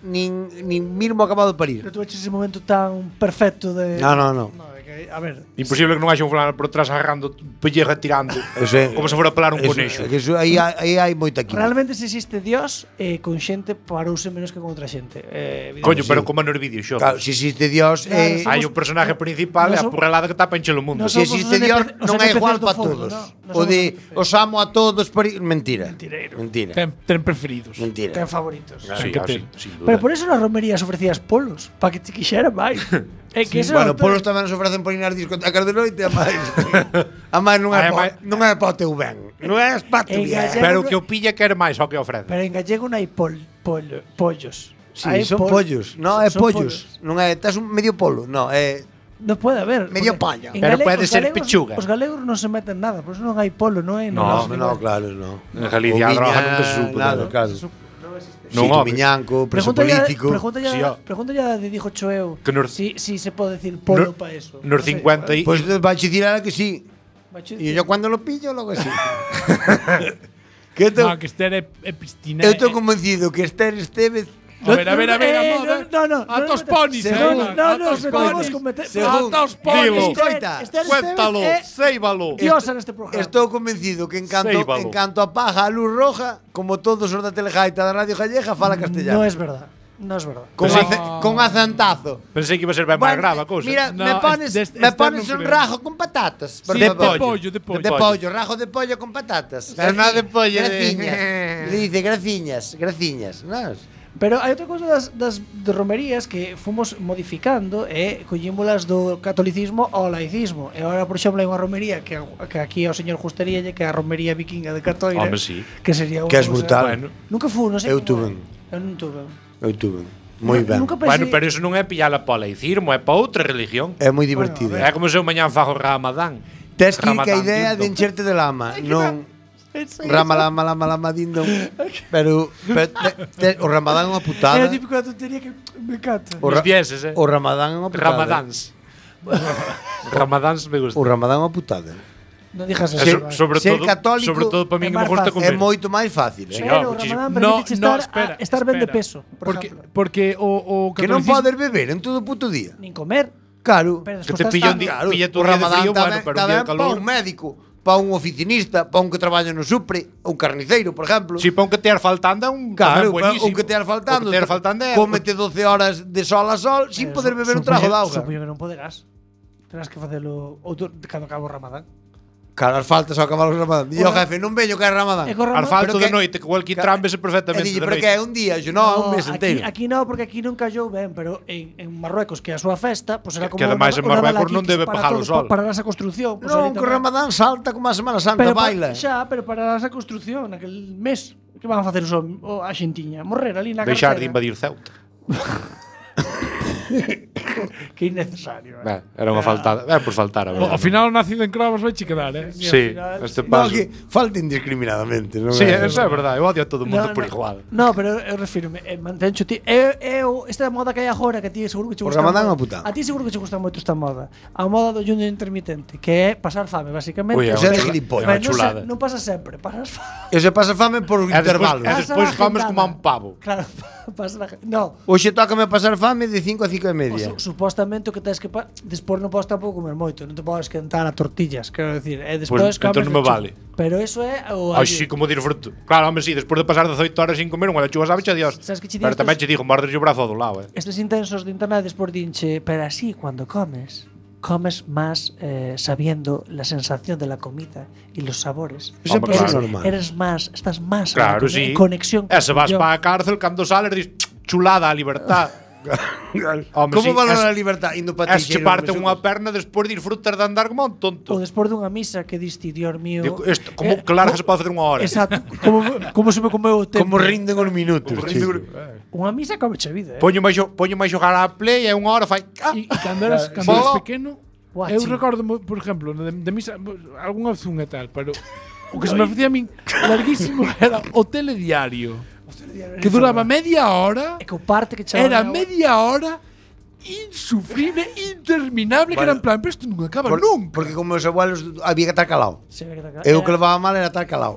nin mismo acabado de parir. Pero tú eches ese momento tan perfecto de... No. No, é que, a ver... Imposible que non haxa un fulano por detrás agarrando pelleja tirando. Como se fora a pelar un conexo. Aí hai moita química. Realmente se existe Dios, con xente parouse menos que con outra xente. Coño, pero como nos vídeos xo. Claro, se existe Dios, Claro, hai o personaje principal e a porrelada que tapa enche o mundo. No se somos existe os Dios NPC non é igual do para fondo, todos. no? O de os amo a todos mentira. Mentireiro. Mentira. Ten preferidos. Mentira. Ten favoritos. Sí, que sí, ten. sin duda. Pero por eso nas romerías ofrecías polos, para que te quixera máis. É que eso Bueno, é o polos tamén nos ofrecen por ir nas discotecas de noite, a máis non é non é para o teu ben. Non é para o teu En ben. gallego- Pero o que o pilla quere máis ao que ofrece. Pero en gallego non hai pollos. Sí, Hai son pollos. No, é son pollos. Non é, tes un medio polo. No, é Non pode haber. Medio porque paño. en Pero puede os ser galegos- pechuga. Os galegos non se meten nada, por eso non hai polo, non é? No, no, claro, no. En Galicia a O droga viña, nunca se supo. nada, nada. claro. Non, Sí, home. miñanco, preso Pregunta político. Sí, ó. ya de dijo Choeu Que nos- si se pode decir polo Nos- para eso. Nos No sé, 50 Pues vai dicir ela que sí. macho, E yo cuando lo pillo, logo sí. que No, que Esther é piscina. eu estou convencido que Esther Estevez A ver, a moda. No. A tos ponis, Según- No, a tos metemos ponis. con meter. Según- A tos ponis. Dilo. Escoita, Cuéntalo, séibalo. Diosa neste programa. estou convencido que Séibalo. en canto apaga a luz roja, como todos os da Telegaita da Radio Gallega, fala castellano. No es verdad. No es verdad. Con, Pero sí. con acentazo. Pensei que iba a ser ben máis grave a cousa. Mira, No, me pones este un non creo. rajo con patatas. por Sí, de favor. pollo, de pollo. De pollo, rajo de pollo con patatas. Pero nada de pollo, Graciñas. Le dice graciñas. ¿No? Pero hai outra cousa das romerías que fomos modificando e collímolas do catolicismo ao laicismo. E agora, por exemplo, hai unha romería que aquí ao señor gustaríalle, que é a romería vikinga de Catoira. Home, sí. Que sería unha Que es cousa- brutal. Bueno. Nunca fui, non sei. Eu tuve. Eu non tuve. Eu tuve. Moi ben. Nunca pensei. Bueno, pero iso non é pillala para o laicismo, é para outra religión. É moi divertido. É como se eu mañán fago Ramadán. Tes que ir que a Ramadán, idea de dindon. encherte de lama, non lama dindon. Pero o Ramadán é unha É putada. o típico da tontería que me encanta. O Os dieces, O Ramadán é unha putada. Ramadáns. Ramadáns me gusta. O Ramadán é unha putada. Non dijas É eso. sobre ser todo, católico sobre todo para é min que me máis gusta fácil. É comer. moito máis fácil, Sí, Pero o muchísimo. Ramadán No, permite no, estar ben de espera. peso, por exemplo. Porque o Que non catolicismo- podes beber en todo o puto día. Nin comer. Claro. Pero Que despois te estás pilla tan- un día, Claro, pilla tu o día de Ramadán frío, tamén, bueno, pero un día de tamén para calor. un médico, para un oficinista, para un que traballa no supre, un carniceiro, por exemplo. Si para un que te ar faltando é un Claro, tamén buenísimo. un que te ar faltando. O que te ar faltando é Cómete 12 horas de sol a sol sin Pero poder beber un trago de auga. Supoño que non poderás. Terás que facelo outro cando acabo o Ramadán. Claro, as faltas ao acabar o Ramadán. E o jefe, non veño que é Ramadán. E co Ar Ramadán- falto Pero de que- noite, que cualquier trámbese E perfectamente dille, de pero noite. que é un día, yo no, un mes aquí, inteiro. aquí no, porque aquí non callou ben, pero en Marruecos, que é a súa festa, pues era Que como ademais en o Nadal Marruecos aquí, non que debe para pagar o todos, sol. Para esa construcción. Pues Non, ali que o tamén. Ramadán salta como a Semana Santa, pero baila. Pero para esa construcción, naquel mes, que van a facer a xentiña? Morrer ali na Deixar de carretera. invadir Ceuta. Que innecesario. Era unha faltada. É por faltar, a verdade. Ao final o nacido en cravos vai che quedar, Sí, final, este No, paso. que falta indiscriminadamente, non Sí, é? eso é verdade. Eu odio a todo o mundo por igual. No, pero eu refírome, mantencho ti. Esta moda que hai agora que a ti seguro que che O gusta. Ramadán moito. é putada. A ti seguro que che gusta moito esta moda. A moda do ayuno intermitente, que é pasar fame, basicamente. Ui, é Esa é de unha gilipollas. unha Pero chulada. non pasa sempre, pasas fame. E se pasa fame por E despois, intervalos. e despois comes como a un pavo. Claro, pasa No, Hoxe tócame pasar fame de 5 a 5 e media. supostamente o que tens que despois non podes tampouco comer moito, non te podes esquentar a tortillas, quero decir, e Pues, despois comes. entón non me lechuga. vale. Pero eso é o Ai, sí, como disfruto. Claro, home, sí, despois de pasar 18 horas sin comer unha lechuga sabe che Dios. Sabes que che Pero di tamén estos- che digo, mordes o brazo do lado, Estes intensos de internet despois dinche, pero así cuando comes más sabiendo la sensación de la comida y los sabores. Eso Hombre, é claro. normal. Estás más Claro, en sí. conexión E se vas yo. para a cárcel, cando sales, dis, chulada a libertad. Home, Como sí, valora a libertad indo para Es cheparte unha perna despois disfrutar de andar como un tonto. Ou despois dunha misa que diste, Dios mío. Digo, isto, como que larga se pode facer unha hora. Exacto. como se me comeu o tempo. Como rinden os minutos, Como chico. rinden- Unha misa come che vida, Poño máis xogar á play e unha hora fai. E cando eras Bolo. pequeno, Guachi. eu recordo, por exemplo, de misa, algunha zun e tal, pero o que se me facía a min larguísimo era o telediario, que duraba media hora, E que o parte que era media hora insufrible, interminable, que era en plan, pero isto non acaba nunca. Porque como os abuelos había que estar calado. Se ve que Eu o que levaba mal era estar calado.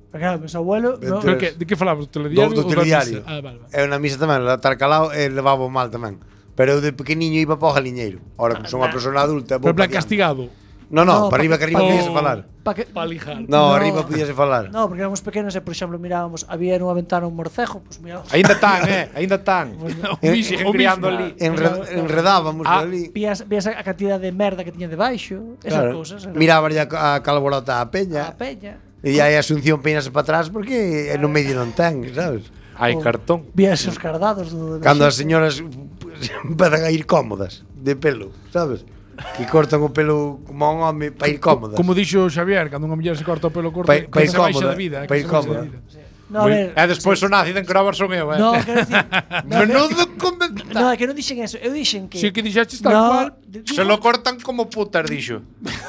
Pero claro, meu abuelo... no, Pero que, de que falamos? Do telediario? Do ou da telediario. misa? Vale. Eu na misa tamén, estar calado e levaba mal tamén. Pero eu de pequeniño iba para o galiñeiro. Ahora, como son unha persona adulta, Pero vou en plan pa diante. castigado. No, No, para arriba, que arriba pa- podíase falar. Pa que, Para lijar. No, No. arriba podíase falar. no, porque éramos pequenos e, por exemplo, mirábamos, había nunha ventana un morcejo, pues mirábamos. Aínda tan, Aínda tan. O Siguen mismo. criando ali. Enredábamos ali. Vías a cantidad de merda que tiña debaixo, esas Claro. cousas. Miraba a calborota a peña. A peña. E aí a Asunción peinase para atrás porque no medio non ten, sabes? Hai cartón. Vías os cardados do Cando as señoras empezan a ir cómodas de pelo, sabes? Que cortan o pelo como a un home para ir cómodas. Como dixo Xavier, cando unha muller se corta o pelo corto, Pa que ir se baixa cómoda, da vida. pa ir cómoda. No, a ver. E despois o nazi den crobar son eu, No, quero decir, Menudo comentar. no, é que non dixen eso, eu dixen que Si que dixaches tal no, cual. Se lo cortan como putas, dixo.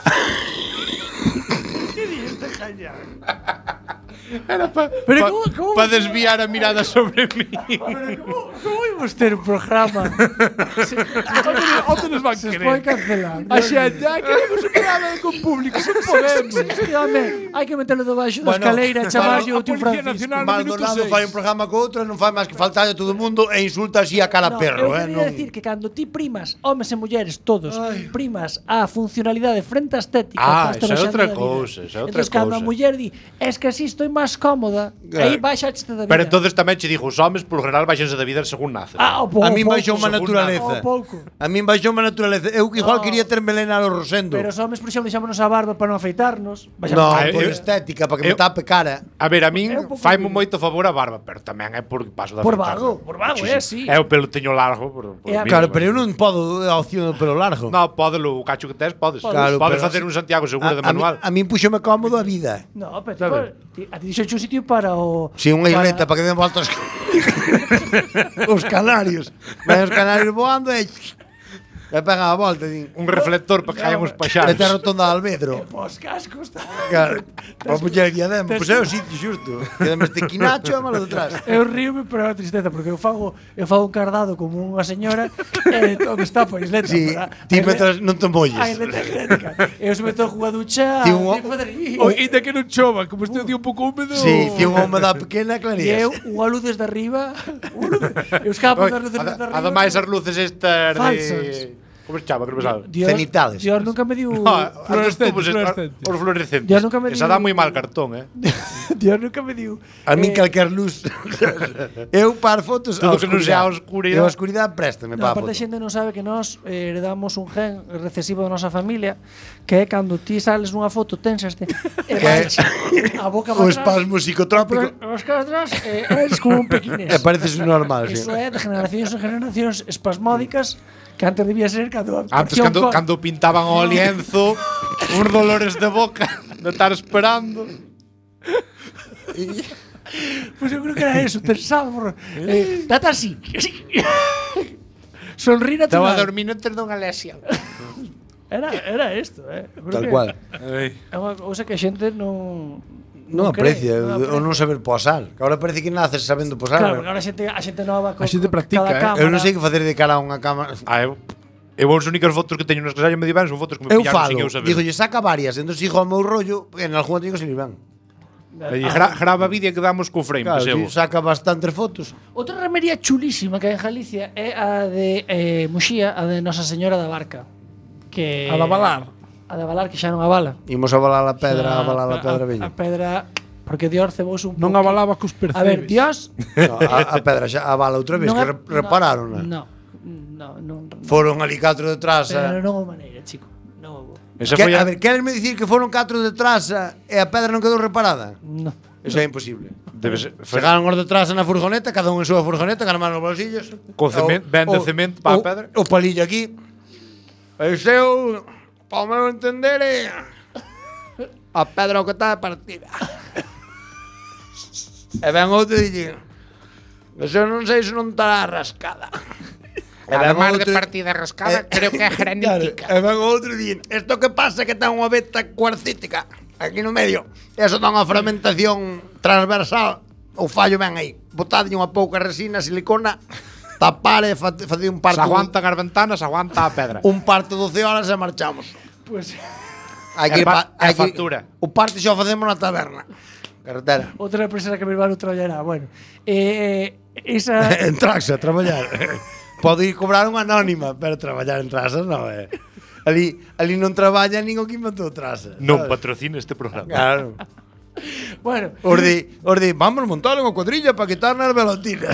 Era Pero como- pa desviar a mirada sobre mí. como imos ter un programa? Onde nos van Se querer? pode cancelar. A xente, queremos un programa con público, non podemos. Este home, hai que metelo debaixo da escaleira e chamarlle o a tío Policía Francisco. Nacional- Maldonado minuto fai seis. un programa co outro e non fai máis que faltar a todo o mundo e insulta así a cara No, perro, eu quería decir que cando ti primas, homes e mulleres todos, primas a funcionalidade frente á estética, Ah, para estar esa é baixando outra da vida. cousa, esa é outra Entón, cando a cousa. muller di, es que así estoy máis cómoda, aí baixaste da vida. Pero entonces tamén che digo, os homes polo general baixanse da vida según nacen. Ah, o pouco, A min baixou pouco, unha naturaleza. o pouco. A min baixou unha naturaleza. Eu igual No. quería ter melena a lo Rosendo. Pero os homes, por exemplo, deixámonos a barba para non afeitarnos. No, Ah, por eu- estética, para que me eu- tape cara. A ver, a min É un pouco faime horrible. moito favor a barba, pero tamén é por paso da Por afeitar. vago, sí. É o pelo teño largo, por É a- mí, Claro, pero eu non podo a opción do pelo largo. No, pódelo, o cacho que tes, podes. Claro, Podes pero- facer un Santiago Segura de manual. A min puxome cómodo a vida. No, pero Sabe? a ti dixo un sitio para o... Si unha isleta para que den voltas os canarios. Ven os canarios voando e pegan a volta e din. Un reflector para que caian os E paxaros. te rotonda de Alvedro. Os cascos. Claro. Para puxer aquí ademo. Pois é o sitio xusto. Quedame este quinacho e malo detrás. Eu ríome, pero é unha tristeza, porque eu fago un cardado como unha señora e onde está por isleta. Si, para- ti a metras non te A molles. isleta idéntica. Eu se meto a jugar ducha... Ti un- O ainda que non chova, como este día un pouco húmedo. Si, ti unha humedad pequena, E clarías. eu, unha luz desde arriba... Eu escapo das luces desde arriba. Ademais as luces estas Falsas. de como se chama, que non me sabe. Cenitales. Dios nunca me diu... No, as dos tubos, fluorescentes. os fluorescentes. Dios nunca me Esa diu- dá moi mal cartón, Dios nunca me diu... A min calquer luz. Eu para fotos Todo a que non sea a oscuridade. Eu a oscuridade préstame No, para a aparte a foto. xente non sabe que nós heredamos un gen recesivo da nosa familia, que é cando ti sales nunha foto tensaste e vais a boca O para atrás, espasmo psicotrópico. os caras atrás eres como un pequinés. E pareces un normal, Eso sí. é de generacións en generacións espasmódicas que antes debía ser cando a Antes acción cando pintaban o lienzo, uns dolores de boca de estar esperando. Pues eu creo que era eso, tensado. Date así. Sonrí Estaba natural. dormindo entre unha lesia. Era isto, Eu creo Tal que cual. É unha cousa que a xente non Non aprecia, cree, ou non saber posar. Que agora parece que naces sabendo posar. Claro, porque agora a xente nova A xente practica, cada cámara. Eu non sei que facer de cara a unha cámara. Eu as únicas fotos que teño nas que me divan son fotos que me Eu pillaron falo, sin eu saber. digo, saca varias, entón sigo ao meu rollo, en algunha teño que salir ben. E grava vídeo que damos co frame, Claro, percebo. ti saca bastantes fotos. Outra remería chulísima que hai en Galicia é a de Muxía, a de Nosa Señora da Barca. Que A da Valar. A da Valar, que xa non avala. Imos a balar a pedra, Xa, a balar a pedra A veña. pedra, porque Dios cebouse un Non pouco. avalaba cos percebes. A ver, Dios... No, a pedra xa a bala outra vez, non que é- repararon. Non. Foron ali 4 detrás. Pero non houve maneira, chico. Non houve. Esa foi A ver, querenme dicir que foron 4 detrás e a pedra non quedou reparada? Non. Eso é imposible. Debe ser. Chegaron os detrás na furgoneta, cada un en súa furgoneta, con as manos nos bolsillos. Con cemento, ben de cemento para a pedra. O palillo aquí. E seu, para o meu entender, a pedra o que está partida. E ven outro e dixen, eu non sei se non estará rascada. E ven Además de outro- partida rascada, creo que é granítica. Claro, e ven outro e dixen, isto que pasa que ten unha veta cuarcítica aquí no medio. Eso dá unha fermentación transversal. O fallo ven aí. Botadlle unha pouca resina, silicona, tapar e facer un Se parto. aguantan as ventanas, aguanta a pedra. Un parto 12 horas e marchamos. Pues Hai E que ir pa- hai e que- factura. O parte xa o facemos na taberna. carretera. Outra empresa que mi hermano traballará. Bueno, esa... En Traxa, traballar. Podo ir cobrar unha anónima, pero traballar en Traxa non é. Ali non traballa nin o que inventou Traxa. Non patrocina este programa. Claro. Bueno, Os de vamos montar unha cuadrilla para quitar as velotinas.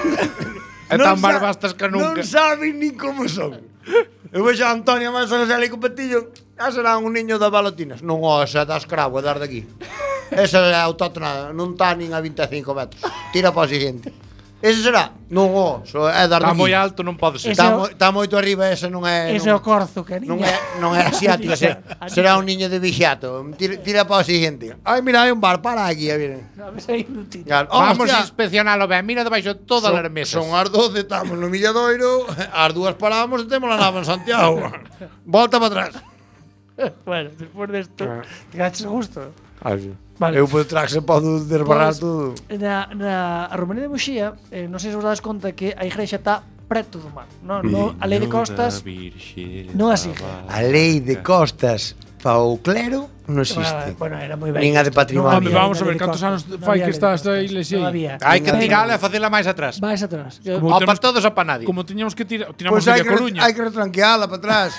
É tan barbastas que nunca. Non saben nin como son. Eu vexo a Antonio Manso que sale co petillo. Será un niño das balotinas. Non, esa é das cravo, é das de aquí. Esa é autóctona, non está nin a 25 metros. Tira para o siguiente. Ese será? Non, é dar Está daqui. moi alto, non pode ser. Está moito arriba, ese non é. ese é o corzo, que Non é asiático, será un niño de vixiato. Tira para o siguiente. Ai, mira, hai un bar, para aquí, a ver. A ver se é inútil. Claro. Vamos Hostia, a inspeccionalo ben. Mira debaixo todas as mesas. Son as 12, estamos no Milladoiro, as dúas paramos e temos la nave en Santiago. Volta para atrás. Bueno, despois desto, te gaches gusto. Vale. Eu por traxe podo desbarrar Pois, todo. Na Romería de Muxía, non sei se vos dades conta que a igrexa está preto do mar. A lei de costas non así. A lei de costas para o clero non existe. Bueno, era moi ben. Nin a de patrimonio. Home, vamos a ver cantos anos fai que está esta iglesia aí. Hai que tirala e facela máis atrás. Vais atrás. Como Ou para todos ou para nadie. Como tiñamos que tirar, tiramos Pois media Coruña. hai que retranqueala para atrás.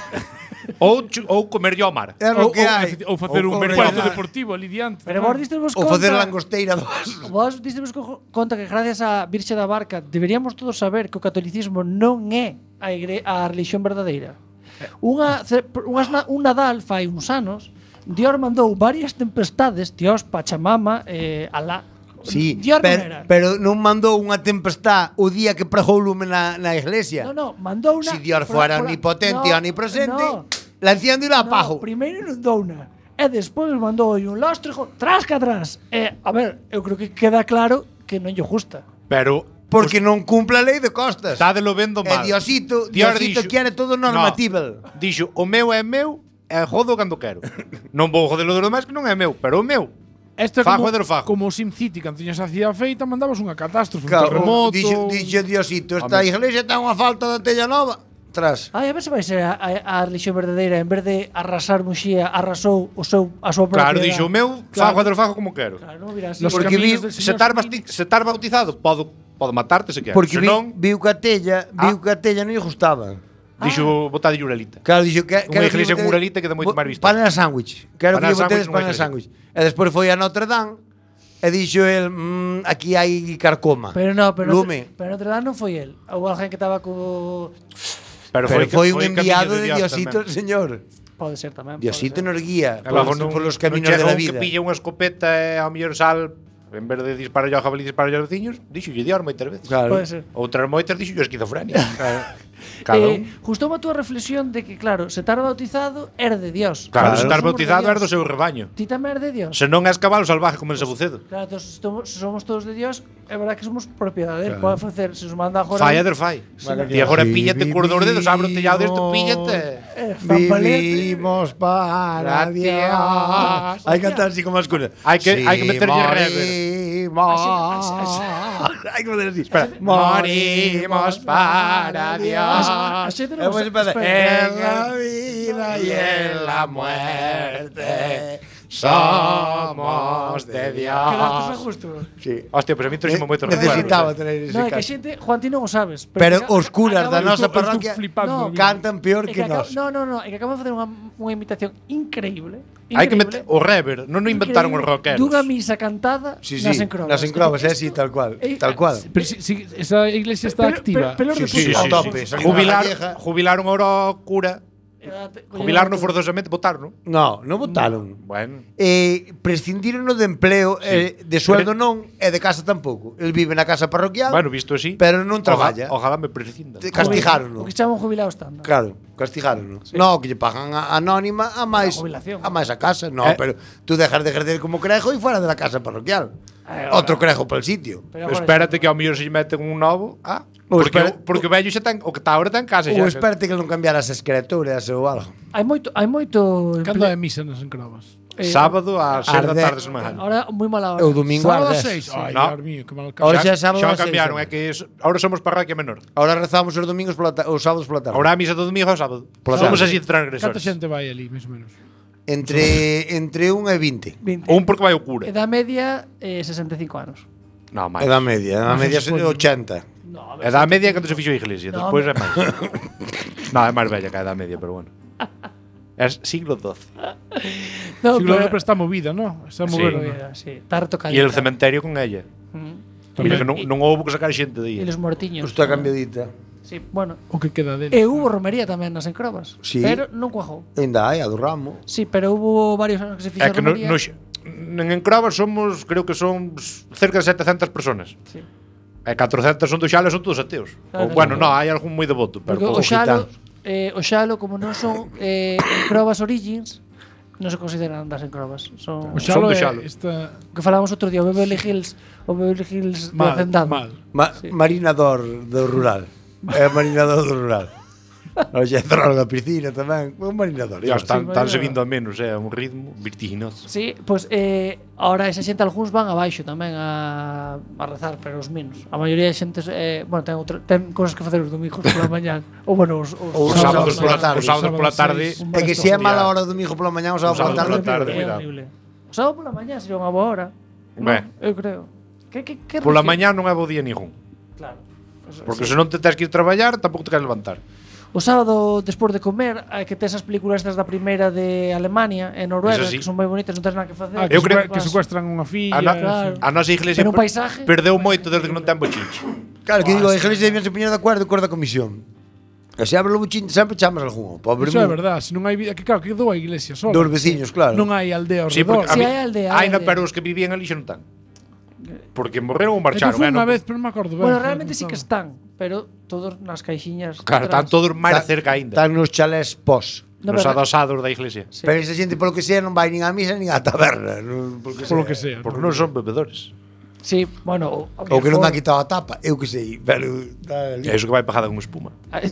Ou comer ao mar. É o que hai. Ou facer un comer mercado ao mar. deportivo ali diante. Pero vos distevos Ou conta... facer langosteira dos. Vos distevos conta que gracias a Virxe da Barca deberíamos todos saber que o catolicismo non é a religión verdadeira. Un Nadal fai uns anos, Dios mandou varias tempestades, Dios, Pachamama, Alá. Sí, Dios non era. pero non mandou unha tempestad o día que pregou o lume na iglesia. No, mandou unha... Si Dios fuera omnipotente e omnipresente, la enciendo e la apago. Primeiro non dou unha. E despois mandou un lóstrego, trasca atrás. A ver, eu creo que queda claro que non lle gusta. Pero Porque non cumple a lei de costas. está de lo vendo E mal. Diosito dixo- quiere todo normativo. No, dixo, o meu é meu e jodo cando quero. Non vou jodelo dos demais que non é meu, pero o meu. Esto é Fajo como, e del fajo. como SimCity, cando tiñas a cidade feita, mandabas unha catástrofe, un Claro, terremoto. dixo Diosito, esta iglesia ten unha falta de tella nova. Tras. Ai, a ver se vai ser a religión verdadeira. En vez de arrasar Muxía, arrasou a súa propia... Claro, dixo, o meu, fajo e del fajo como quero. Claro, non virá así. Los Porque caminos vi- del Se Señor estar bautizado, podo matarte se quero. Porque Se non, viu que a tella non lle gustaba. dixo, botade uralita. Claro, dixo que Unha iglesia con muralita queda moito máis vista. Panela sándwich. Quero que Panela lle botedes sándwich nunha panela sándwich. E despois foi a Notre Dame e dixo el, aquí hai carcoma. Pero no, Lume. pero Notre Dame non foi el. Houve alguén que estaba co... Pero foi un camiño enviado de Dios Diosito, tamén. señor. Pode ser tamén. Diosito nos guía E logo por los caminos non de la chega un vida. que pilla unha escopeta e ao mellor sal, en vez de disparar ao jabalí, disparar aos veciños, dixo Dios moitas veces. Claro. Pode ser. Outras moitas dixo esquizofrenia. Cada un. Gustoume a túa reflexión de que, claro, se estar bautizado era de Dios. Claro, Claro. se estar Somos bautizado de é do Dios. seu rebaño. Ti tamén eres de Dios. Se non és cabalo salvaje como en Sabucedo. Claro, entón, se somos todos de Dios, é verdad que somos propiedade dele. Pode facer, se nos manda agora... Fai eder fai. E agora píllate cor dos dedos, abre o tellado deste, píllate. Vivimos para Dios. Hai que cantar así como as cosas. Hai que meterlle rever. Hai que meter así. Espera. Morimos para Dios. A xente non Eu vou empezar. espera. En la vida y en la muerte somos de Quedastes a Dios. gusto. Sí. Hostia, pues a mí trouxeme moitos Necesitaba recuerdos. tener ese No, é que a canto. xente, Juan, ti non o sabes. Pero que os curas da acaba- nosa Estou parroquia flipando. No, cantan peor é que acaba- nós. No, é que acabo de facer unha imitación increíble. Hai que meter o rever, non o inventaron os rockeros. Dunha misa cantada Sí, nas sí, encrobas. nas encrobas, é así, tal cual. Tal cual. Pero si esa iglesia está activa. Pero Sí, sí, reputa- a tope. Jubilaron ahora ao cura. Jubilaron forzosamente, votaron. No, non votaron. Bueno. Prescindiron de empleo, de sueldo non, e de casa tampouco. El vive na casa parroquial, Bueno, visto así. pero non traballa. Ojalá me prescindan. Castigárono. O que chaman jubilado estándar. Claro, castigárono. No, que lle pagan a anónima a máis A jubilación. a máis a casa. No, pero tú dejas de ejercer como crejo e fuera de la casa parroquial. Outro crejo para el sitio. Pero agora Espérate que ao mellor se lle meten un novo. Ou Porque o vello xa ten, o que está ahora ten casa Ou xa. espérate que non cambiara as escrituras ou algo. hai moito Cando é misa nas encrobas? Sábado ás 6 da Arde- tarde semana. Ahora moi mala hora. O domingo Sábado ás ás 10. 6. Ai, No. Dios mío, que mal Ahora caso. xa é sábado Xa ás 6, cambiaron, sábado. é que ahora somos parroquia menor. Ahora rezamos os domingos os sábados pola tarde. Ahora a misa do domingo ao sábado. Pola Somos tarde. así de Canta transgresores. xente vai ali, máis ou menos? Entre 1 e 20. 20. Un porque vai ao cura. Edad media, 65 anos. Non, máis. Edad media se é pode. 80. No, Edad media cando se fixo a iglesia, No, despois é máis. Non, é máis bella que a edad media, pero bueno. É siglo XII. no, Siglo pero está movida, ¿no? Está Sí. movida. Sí, está retocadita. E el cementerio con ella. Porque non houve que sacar xente de E aí. los mortiños. Está cambiadita. Sí, bueno. O que queda dele. E hubo romería tamén nas encrobas. Sí. Pero non cuajou. Ainda hai, a do ramo. Sí, pero hubo varios anos que se fixo É que romería. en Encrova somos, creo que son cerca de 700 personas. Sí. E 400 son do Xalo e son todos ateos. Claro, Bueno, claro. non, hai algún moi devoto, pero Porque poucos o xalo, como non son encrobas origins, non se consideran das encrobas. Son O xalo de é xalo. esta que falábamos outro día, o Beverly Hills de mal, Hacendado. mal. Marinador do rural. É marinador do rural. Oxe, cerraron a piscina tamén. Un marinador. Ya igual. están se vindo a menos, é un ritmo vertiginoso. Sí, pois ahora esa xente algúns van abaixo tamén a rezar, pero os menos. A maioría de xente bueno, ten cosas que facer os domingos pola mañán. Ou bueno, os Os sábados pola tarde. os sábados pola tarde. É que se é mala hora do domingo pola mañá, o sábado pola sábado tarde. pola tarde, é cuidado. horrible. O sábado pola mañán sería unha boa hora. Ben. Non, eu creo. Que Pola regi- mañá non é bo día ningún. Claro. Pues, Porque sí. se non te tens que ir traballar, tampouco te queres levantar. O sábado, despois de comer, hai que ter esas películas estas da primeira de Alemania e Noruega, Eso sí. que son moi bonitas, non tens nada que facer. Ah, Eu que, creo que secuestran unha filla. Claro. A nosa iglesia Pero un paisaje- perdeu moito desde que non ten bochinche. Claro, que digo, a iglesia debían se poñer de acordo co da comisión. E se abre o buchín, sempre chamas algún. Pobre Iso é mí. verdad, se non hai vida, que claro, que quedou a iglesia sola. Dos veciños, claro. Non hai aldea ao Sí, porque redor. Sí, hai aldea, hai Hai na aldea. pero os que vivían ali xa non tan. Porque morreron ou Eu marcharon, fui non? unha vez, pero non me acordo ben. Bueno, realmente sí que están, pero todos nas caixiñas. Claro, están todos máis cerca aínda. Están nos chalés pos. No, Nos verdad. adosados da iglesia. Sí. Pero esa xente, polo que sea, non vai nin á misa nin á taberna. Non, Polo que sea. Porque non son bebedores. Sí, bueno, Ou que non me han quitado a tapa, eu que sei. Pero, É iso que vai pagada con espuma.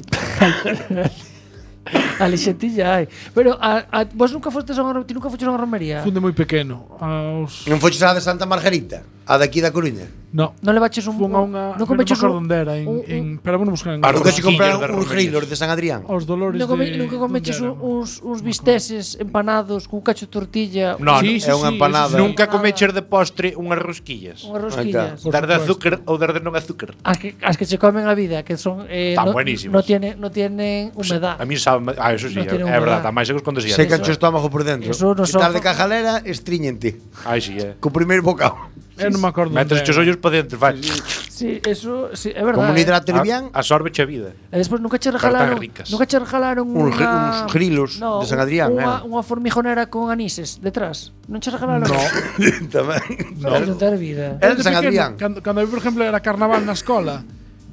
A lixentilla hai. Pero vos nunca fostes a unha, ti nunca foches a unha romería? Funde moi pequeno. Aos... non foches a de Santa Margarita? A daqui da Coruña? No. Non le baches un... Fun a unha... Non Non me comeches acordo onde era. Pero vamos buscar en Ah, Nunca se rosquillas compraron de uns romerías. grilos de San Adrián? Os dolores Nunca comeches uns bisteces empanados cun cacho de tortilla, Non, Sí, é unha empanada. Nunca comeches de postre unhas rosquillas. unhas rosquillas. Por Dar de supuesto. azúcar ou dar de non azúcar. As que se comen a vida, que son Están buenísimas. no tienen humedad. A mí sabe, eso sí, No tiene é verdad, humedad. está máis secos con Se desierto. cancho o estómago por dentro. Eso no Que tal son- de cajalera, estríñente. Ai, sí, é. Co primeiro bocado. Eu non me acordo Metes onde os era. ollos para dentro, fai. Sí, eso sí, é verdad. Como non hidrate bien, Absorbe a vida. E despois nunca che Pero regalaron, tan ricas. uns grilos de San Adrián, unha formijonera con anises detrás. Non che regalaron? tamén. Non ter vida. Era de San pequeno, Adrián. Cando eu, por exemplo, era carnaval na escola,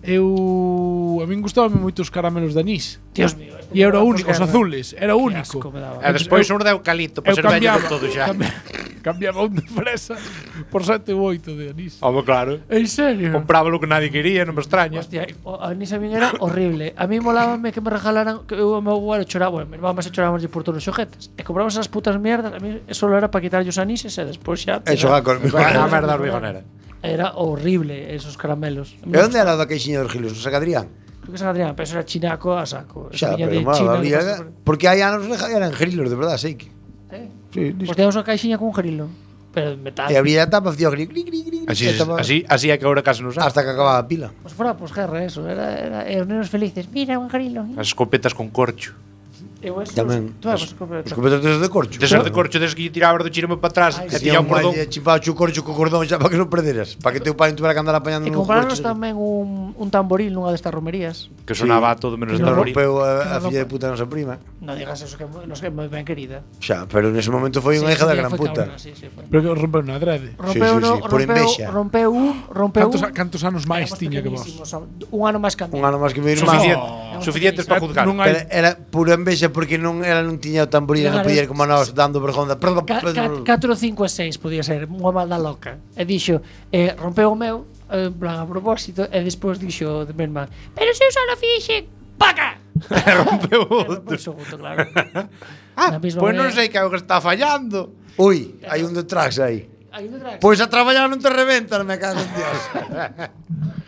a min gustaban moito os caramelos de anís. Dios mío. E era o único, os azules, era o Qué único. asco me daba. E despois un de eucalipto para ser vello de todo xa. Cambiaba un de fresa por 7 ou 8 de anís. Home, claro. En serio? Compraba lo que nadie quería, non me extraña. Hostia, o anís a min era horrible. A mí molábame que me regalaran que eu o meu abuelo choraba, bueno, mi irmán se chorábamos por todos os xoguetes. E compramos esas putas mierdas, a mí solo era para quitar os anises e despois xa. E xogar con A merda hormigonera. Era horrible esos caramelos. E onde era o da queixiña dos grilos? No San Adrián? Creo que San Adrián, pero eso era chinaco a saco. Xa, Eso viña pero de mal, China, había, que pasa por- porque hai anos eran grilos, de verdade, sei que. Sí, Pues teníamos unha caixinha con un grilo. Pero de metal. E abría a tapa, facía o grilo, gri, gri, gri, Así, e tapa- así é que agora casi non sabe. hasta que acababa a pila. Pues fuera posguerra eso. Era os nenos felices. Mira, un grilo. As escopetas con corcho. Eu eso, Tamén. Tú vas escopeta. Escopetas de corcho. Desas de corcho des que tirabas do chirome para atrás Ai, e sí. tiña un cordón. Chimpado o corcho co cordón xa para que non perderas. Para que teu pai non tuvera que andar apañando E nun comprarnos corcho. tamén un tamboril nunha destas romerías. Que sonaba todo menos Que de nos tamboril. rompeu a filla de puta nosa prima. Non digas eso que nos que moi ben querida. Xa, pero nese momento foi unha hija da gran foi puta. cabrona, sí, sí, foi. Pero que rompeu na adrede. Rompeu, sí, por envexa. rompeu Cantos anos máis Éramos tiña que vos? pequenísimos, un ano máis que a mí. Un ano máis que meu irmán. Suficientes para juzgar. Non hai- Era pura envexa porque ela non tiña o tamboril, non Claro. podía ir como nós dando vergonda. 4, 5 e 6 podía ser unha malda loca. E dixo, rompeu o meu, en plan a propósito, e despois dixo de meu irmán, pero se eu só lo fixen, paca! Rompeu Rompeu o segundo, claro. Ah, Na mesma pois non manera. sei que é o que está fallando. Ui, hai un detrás aí. Aí un detrás. Pois a traballar non te reventas, me cago en Dios.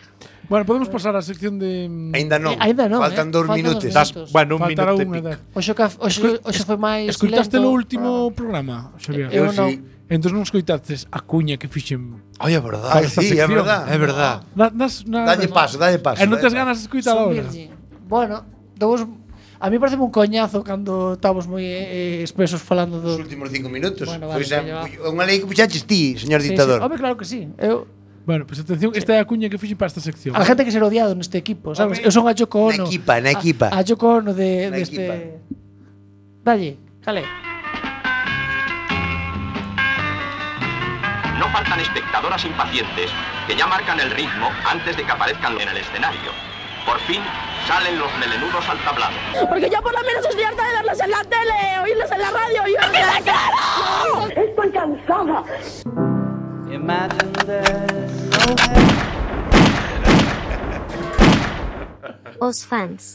Bueno, podemos pasar á sección de Ainda non. Ainda non, Faltan 2 minutos. Bueno, un faltará minuto e unha pico. Hoxe foi máis Escoitaste lento. o último programa, Xavier? Eu Eu non. sí. Entón non escoitastes a cuña que fixen. Ai, é verdade. Ai, esta sí, é sección. verdad. É verdad. Dalle paso. E non tes ganas de escoitar Son ahora. virgin. Bueno, a mí parece un coñazo cando estamos moi espesos falando Os do... últimos 5 minutos. Bueno, vale, Pois que unha lei que puxaches ti, señor Sí, sí. dictador. Home, claro que sí. Eu, Bueno, pues atención, esta é a cuña que fixen para esta sección. a gente que ser odiado neste equipo, sabes? Eu son a Yoko Ono. Na equipa. A Yoko Ono Na deste... Dalle, cale. No faltan espectadoras impacientes que ya marcan el ritmo antes de que aparezcan en el escenario. Por fin salen los melenudos al tablado. Porque yo por lo menos estoy harta de verlos en la tele, oírlos en la radio y ¡claro! Estoy cansada. Os fans.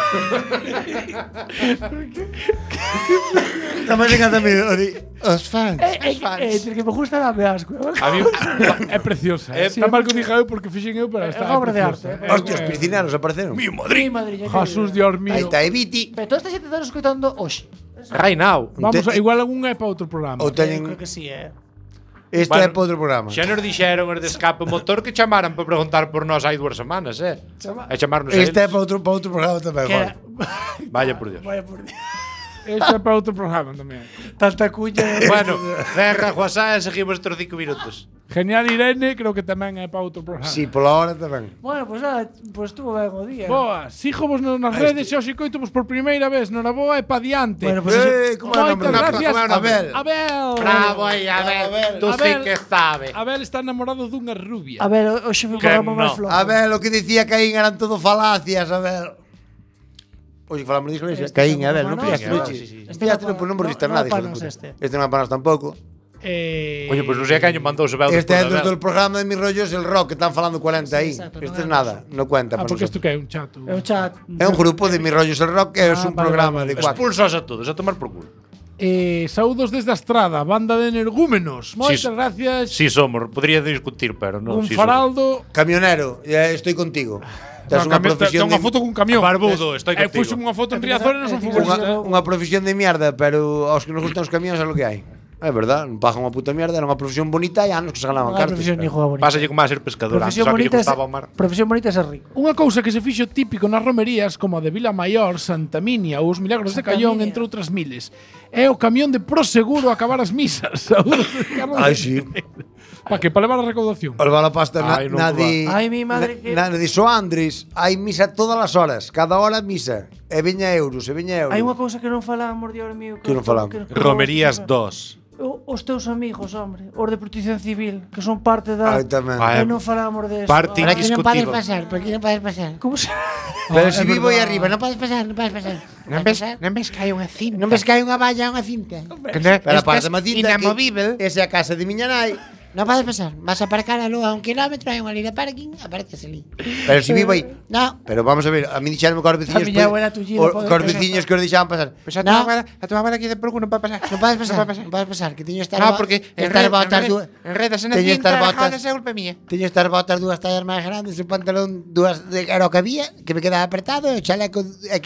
Tamén encantame os fans. Entre que me gusta dame asco. A mí, É preciosa. É- Está mal que o diga eu porque fixen eu, pero É está obra de preciosa. arte. Hostia, os piscinanos apareceron. Mi madriña. Jesús, Dios mío. Aí está Eviti. Pero toda esta xente está escoitando hoxe. right now. Vamos, Te- igual algún é para outro programa. Ou Eu teñen creo que sí, este Bueno, é para outro programa. Xa nos dixeron os de escape motor que chamaran para preguntar por nós hai 2 semanas, E chamarnos a Este é eles. para outro programa tamén, Que era... joder. Vaya por Dios. Vaya por Dios. Este é para outro programa tamén. Tanta cuña. Bueno, cerra Juasá e seguimos estes 5 minutos. Genial Irene, creo que tamén é para outro programa. Sí, pola hora tamén. Bueno, pues nada, pues estuvo ben o día. Boa, sígovos nas redes e hoxe coitomos por primeira vez. Noraboa e pa diante. Bueno, pues Como é o nome? Moitas gracias. Abel. Abel. Bravo aí, Abel. Tú sí Abel. que sabes. Abel está enamorado dunha rubia. A ver, hoxe foi o Que programa máis no. flojo. A ver, o que dicía Caín eran todo falacias, a ver. Oye, falamos de iglesia. Caín, a ver, non no, pillaste no, noche. sí, sí. Pillaste, pues non morriste No, nada, no, hijo de panos puta. este. Este non é para nós tampouco. Coño, pois non sei a caño mandou se veu Este é despois de do Abel. programa de Mis Rollos El Rock, que están falando 40 aí. exacto, Este é non é nada, non cuenta para porque isto nosotros. que é un chato. É un chat. É un grupo de Mis Rollos El Rock, que é un vale, programa vale. de 4. Expulsos a todos, a tomar por culo. Saúdos desde a Estrada, banda de energúmenos. Moitas Sí, gracias. Si somos, podría discutir, pero non. Un si faraldo. Camionero, estoy contigo. Tes unha profesión Ten unha de foto cun camión. Barbudo, estoy contigo. Fuxo unha foto en Riazor e non son futbolista. unha profesión de mierda, pero aos que nos gustan os camións é lo que hai. É verdad, non pagan unha puta mierda, era unha profesión bonita e anos que se ganaban Unha cartas. profesión ni juega bonita. Pásalle como a ser pescador, antes Profesión só que lle bonita, gustaba o mar. profesión bonita é ser rico. Unha cousa que se fixo típico nas romerías como a de Vila Maior, Santa Minia ou os Milagros de Santa Callón, Minia. entre outras miles. É o camión de proseguro a acabar as misas. Saúdos de Carlos. Ai, sí. Pa que? Para levar a recaudación. Olva la pasta Ai, non na va. di Ai, mi madre, que- na di Soandres, hai misa todas as horas, cada hora misa. E veña euros, e veña euros. Hai unha cousa que non falamos, Dios mío. Que non falamos? Romerías 2. Os teus amigos, hombre, os de Protección Civil, que son parte da... Ai, tamén. Ai, E non falamos de eso. Parte Ah, indiscutible. ¿Por qué no puedes pasar? Como se... Pero se vivo aí arriba, No puedes pasar, no puedes pasar. Non ves que hai unha cinta? Non ves que hai unha valla, unha cinta? Que non, Pero a parte estás macinta inamovível. Esa é a casa de miña nai. Non podes pasar. Vas a aparcar a lúa a 1 kilómetro, hai unha línea de parking, aparcas ali. Pero se vivo aí. No. Pero vamos a ver, a mí dixeron cos veciños, A miña abuela tullida pode cos pasar. veciños que os deixaban pasar. Pois a No. tua abuela aquí de Porco non pode pasar. Non podes pasar, Non pode non podes pasar, que teño estar No, porque estar botas dúas. enredas na Teño cinta, estas botas. jodas é culpa mía. Teño estas botas dúas tallas máis grandes, o pantalón dúas de era o que había, que me quedaba apretado, e o chaleco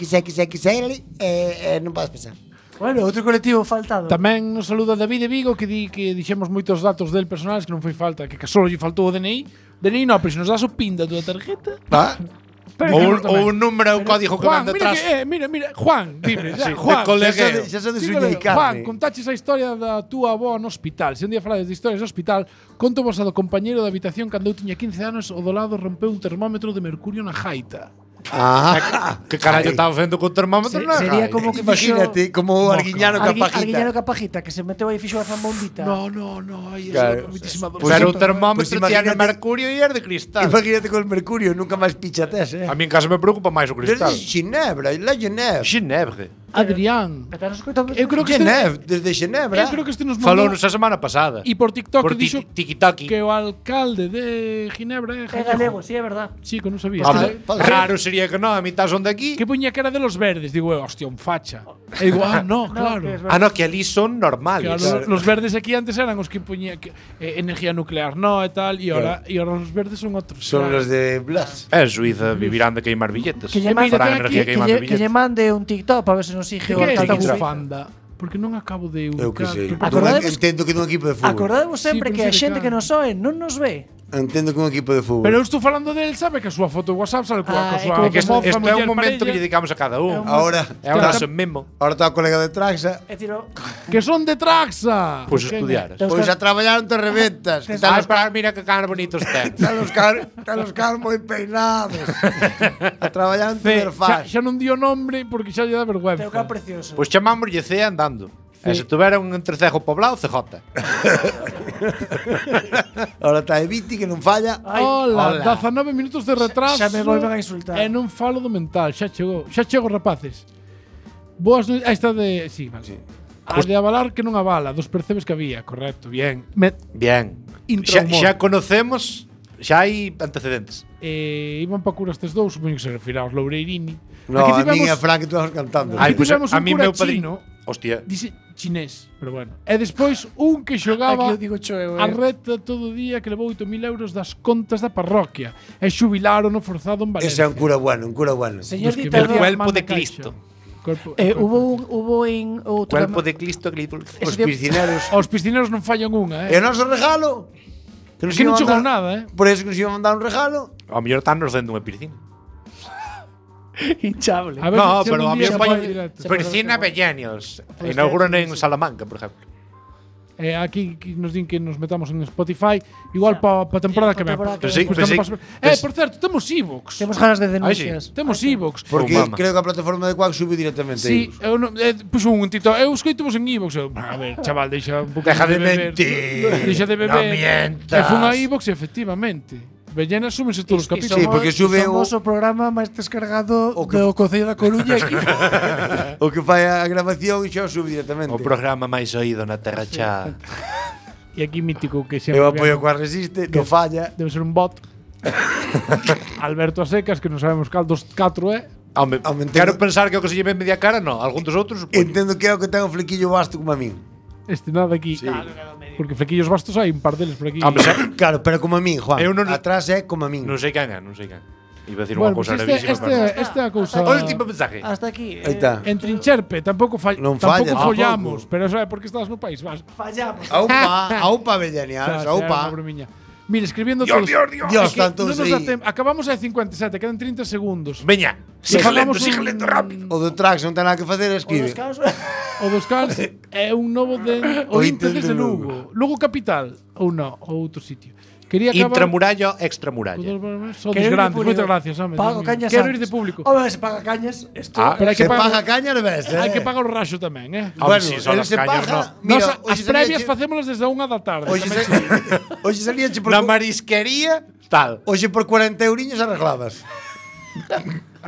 XXXL e non podes pasar. Bueno, outro colectivo faltado. Tamén nos saluda David de Vigo que di que dixemos moitos datos del personales que non foi falta, que só lle faltou o DNI. DNI non, pero se nos das o PIN da túa tarjeta. Va? Ou un número ou código que Juan, van mira detrás. que, mira, Juan, dime, Sí, Juan. de colegueo. Xa son de Dígale, suña e Juan, carne. contaches a historia da túa avó no hospital. Se un día falades de historias do hospital, conto vos a do compañeiro de habitación cando eu tiña 15 anos, o do lado rompeu un termómetro de mercurio na jaita. Ah, Que carallo estaba facendo co termómetro? Se- non é? sería Ai. como que imagínate, como o Arguiñano Capajita. Arguiñano Capajita, que se meteu aí e fixo a zambondita. No, aí é Claro. moitísima dor. Pero o Pues termómetro tiene imagínate- mercurio e é de cristal. Imagínate con el mercurio, nunca máis pichates, A mí en casa me preocupa máis o Desde cristal. Ginebra, la Ginebra. Ginebra. Adrián. Eu creo que desde Xenebra. Eu creo que este nos Falounos a semana pasada. E por TikTok Por dixo tiki-taki. que o alcalde de Ginebra é É galego, sí, é verdad. Chico, non sabía. Raro sería que non, a mitad son de aquí. Que puña que era de los verdes. Digo, hostia, un facha. E digo, no, claro. No, que ali son normales. Claro, los verdes aquí antes eran os que puña energía nuclear, no, e tal, e ahora os verdes son outros. Son los de Blas. É Suiza, vivirán de queimar billetes. Que lle Farán energía queimando que lle billetes. mande un TikTok para ver se nos sigue o Que é esta alcalde. bufanda? Porque non acabo de Eu que ubicar. sei. Acordadevos- Entendo que dun equipo de fútbol. Acordadevos sempre Sí, que a pero xente se que nos oe non nos ve. Entendo que un equipo de fútbol. Pero eu estou falando del, sabe que a súa foto de WhatsApp sale coa súa É que isto mofa, é un muller, momento que parella. lle dedicamos a cada un. Ahora, É un noso memo. ahora está o colega de Traxa. E tiro, Que son de Traxa. Pois estudiaras. Pois a traballar en Torreventas. Que Ah, para, mira que caras bonitos ten. Están os caras moi peinados. A traballar en Ciberfaz. Xa non dio nombre porque xa lle dá vergüenza. teu can precioso. Pois chamámoslle C andando. E se tuvera un entrecejo poblado, CJ. Ahora está Eviti que non falla. Hola, 19 minutos de retraso. Xa me volven a insultar. E non falo do mental, xa chego, rapaces. Boas noites. Esta de, sí, vale. A de avalar que non avala, dos percebes que había, correcto, bien. Bien. Intro humor. Xa conocemos, xa hai antecedentes. Iban para cura estes dous, supoño que se refirá aos Loureirini. No, Aquí a min tivemos- e a Fran que estamos cantando. Aquí Pois tivemos a un mí cura meu padrino. chino. Hostia. Dice chinés, pero bueno. E despois un que xogaba Aquí o digo cho eu, a reta todo o día que levou 8.000 euros das contas da parroquia e xubilaron o forzado en Ese Valencia. é un cura bueno, un cura bueno. Señor Dos que dictador, ven a Cuerpo man de na caixa. Cristo. hubo en outro Cuerpo de Cristo que dulce. Os piscineros. Os piscineros non fallan unha, E o noso regalo? Que nos non iban chegou dar- nada, Por eso que nos iban a mandar un regalo. Ao mellor están nos dentro dunha piscina. hinchable. A ver, No, se pero algún a día mellor se poñen pode directo. piscina Bellenios. Pois Inauguran ser, en Salamanca, por exemplo. Aquí nos din que nos metamos en Spotify igual para a temporada que ven. temporada que Pensei- Pois pensei- cando pase- por certo, temos iVoox. Temos ganas de denuncias. Temos iVoox. Porque Fumama. creo que a plataforma de Quack sube directamente Sí, a eu non, puxo un tito. Eu escoitemos en iVoox. A ver, chaval, deixa un pouco Deja de beber. mentir. Deixa de beber. No mientas. E fun a iVoox, efectivamente. Bellena súmense todos os capítulos. Sí, porque sube somos o programa máis descargado O que- do Concello da Coruña aquí. O que fai a grabación xa o sube directamente. O programa máis oído na Terra Chá. E aquí mítico que sempre Eu apoio viene- coa resiste, non falla. Debe ser un bot. Alberto Asecas, que non sabemos cal dos 4 é. Home, Home, entendo- quero pensar que o que se lleve media cara, no. Algún dos outros, supoño. Entendo que é o que ten o flequillo vasto como a min. Este nada aquí. Porque flequillos bastos hai un par deles por aquí. Home, xa- Claro, pero como a min, Juan. Eu non- Atrás é como a min. non sei quen é, non sei quen. Iba a decir unha Bueno, cousa pues gravísima, pero... este é a cousa. Último mensaje. Hasta aquí. Aí está. En Trincherpe tampouco Non tampouco falla, follamos, tampouco. pero eso é porque estás no País Vasco. Fallamos. Aupa, Bellenias, Xa, xa, aupa. unha bromiña. Mira, escribiendo Dios, todos. Dios, Dios. Dios, É que tantos non nos dá aí. tempo. Acabamos a 57, quedan 30 segundos. Veña, E falamos sigue lento rápido. O do Trax non ten nada que facer, O escribe. descanso. O dos Cars é un novo de o O Inter Inter desde de Lugo. Lugo capital ou non, ou outro sitio. Quería acabar Intramuralla, extramuralla. Son Quero dos ir de grandes, público. moitas gracias, home. Pago Dios mío. cañas Quero antes. ir de público. Home, se paga cañas. Esto Pero hai que Se pagar, paga caña, ves, hai que pagar o raxo tamén, Home, Bueno, si, son el as se cañas, paga. no. Mira, As previas facémolas desde a 1 da tarde. Hoxe tamén. salíache por Na marisquería, tal. Hoxe por 40 euriños arreglabas.